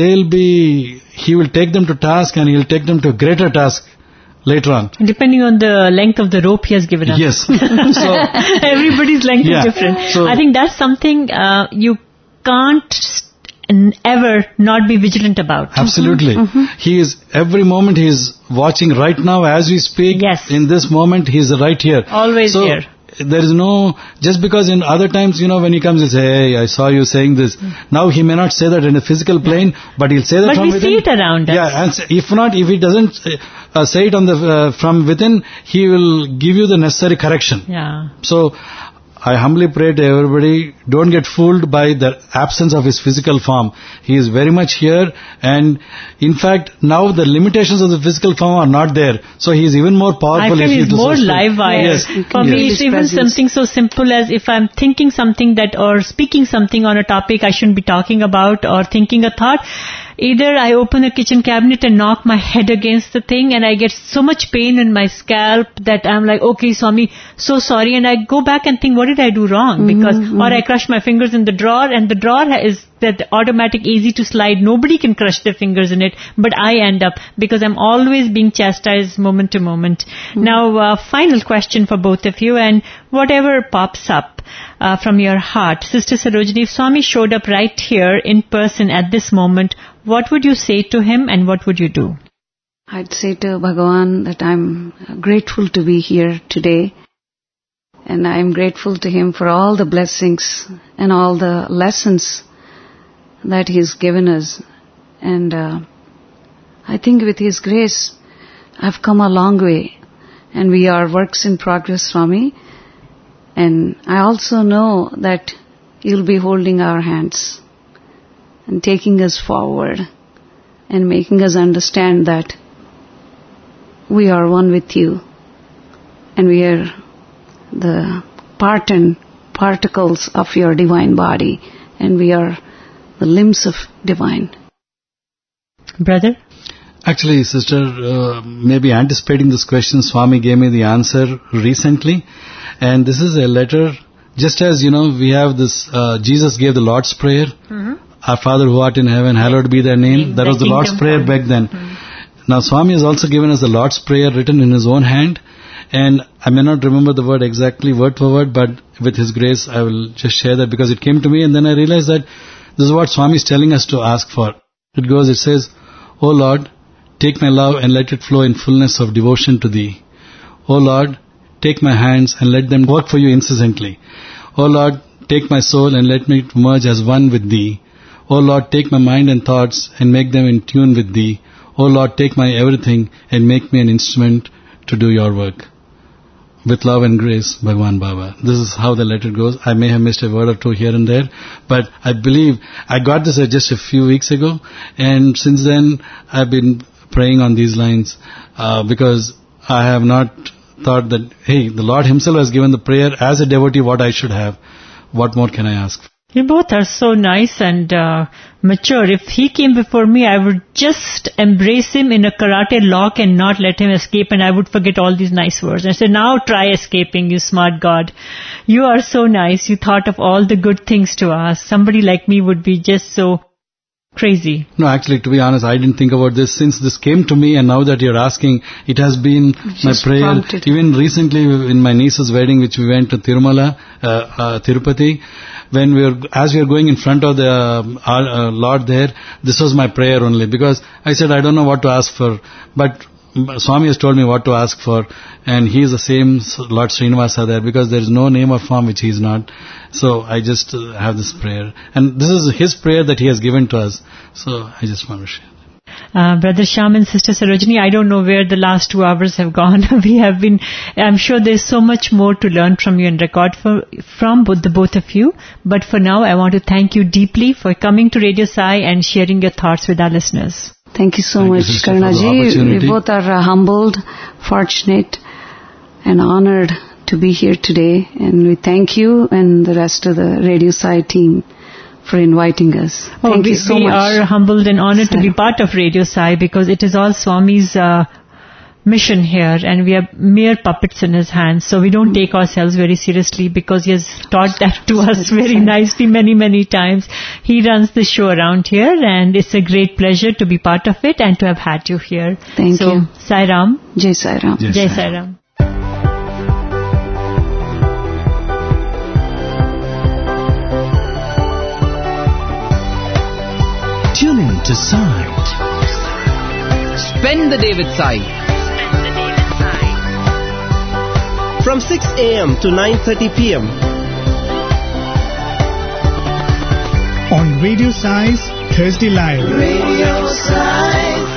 he will take them to task and he will take them to a greater task later on. Depending on the length of the rope he has given us. Yes. So, everybody's length is different. So, I think that's something you can't ever not be vigilant about. Absolutely. He is, every moment he is watching right now as we speak. Yes. In this moment he is right here. Always here. There is no, just because in other times, when he comes, he'll say, hey, I saw you saying this. Now he may not say that in a physical plane, but he'll say that from within. But we see it around us. Yeah, and if he doesn't say it from within, he will give you the necessary correction. Yeah. So, I humbly pray to everybody, don't get fooled by the absence of his physical form. He is very much here, and in fact, now the limitations of the physical form are not there. So he is even more powerful. I feel he's more live wire. Yes. For me, it's even something so simple as if I'm thinking something or speaking something on a topic I shouldn't be talking about, or thinking a thought, either I open a kitchen cabinet and knock my head against the thing, and I get so much pain in my scalp that I'm like, okay, Swami, so sorry, and I go back and think, what did I do wrong? Because, or I crush my fingers in the drawer, and the drawer is that automatic, easy to slide. Nobody can crush their fingers in it, but I end up, because I'm always being chastised moment to moment. Now, final question for both of you, and whatever pops up from your heart. Sister Sarojini, if Swami showed up right here in person at this moment, what would you say to him and what would you do? I'd say to Bhagavan that I'm grateful to be here today, and I'm grateful to him for all the blessings and all the lessons that he's given us. And I think with his grace, I've come a long way, and we are works in progress, Swami. And I also know that you'll be holding our hands and taking us forward and making us understand that we are one with you, and we are the part and particles of your divine body, and we are the limbs of divine. Brother? Actually, sister, maybe anticipating this question, Swami gave me the answer recently. And this is a letter, just as, we have this, Jesus gave the Lord's Prayer. Our Father who art in heaven, hallowed be thy name. That was the Lord's Prayer back then. Now, Swami has also given us the Lord's Prayer written in his own hand. And I may not remember the word exactly, word for word, but with his grace, I will just share that because it came to me. And then I realized that this is what Swami is telling us to ask for. It says, O Lord, take my love and let it flow in fullness of devotion to thee. O Lord, take my hands and let them work for you incessantly. O Lord, take my soul and let me merge as one with thee. O Lord, take my mind and thoughts and make them in tune with thee. O Lord, take my everything and make me an instrument to do your work. With love and grace, Bhagwan Baba. This is how the letter goes. I may have missed a word or two here and there, but I believe I got this just a few weeks ago, and since then I've been praying on these lines because I have not thought that, hey, the Lord himself has given the prayer as a devotee what I should have. What more can I ask? You both are so nice and mature. If he came before me, I would just embrace him in a karate lock and not let him escape, and I would forget all these nice words. I said, now try escaping, you smart God. You are so nice. You thought of all the good things to us. Somebody like me would be just so crazy. No, actually, to be honest, I didn't think about this. Since this came to me and now that you're asking, it has been my prayer. Prompted. Even recently in my niece's wedding, which we went to Tirupati, as we were going in front of the our Lord there, this was my prayer only, because I said, I don't know what to ask for, but Swami has told me what to ask for, and he is the same Lord Srinivasa there, because there is no name or form which he is not. So I just have this prayer, and this is his prayer that he has given to us. So I just want to share. Brother Shyam and Sister Sarojini, I don't know where the last 2 hours have gone. I'm sure there's so much more to learn from you and record from the both of you. But for now, I want to thank you deeply for coming to Radio Sai and sharing your thoughts with our listeners. Thank you so much, Karunaji. We both are humbled, fortunate, and honored to be here today. And we thank you and the rest of the Radio Sai team for inviting us. Thank you so much. We are humbled and honored to be part of Radio Sai, because it is all Swami's mission here, and we are mere puppets in his hands. So we don't take ourselves very seriously, because he has taught that to us very nicely many, many times. He runs the show around here, and it's a great pleasure to be part of it and to have had you here. Thank you. Sai Ram. Jai Sai Ram. Jai Sai Ram. Tune in to Sai. Spend the day with Sai. From 6 a.m. to 9:30 p.m. on Radio Sai's Thursday Live. Radio Sai.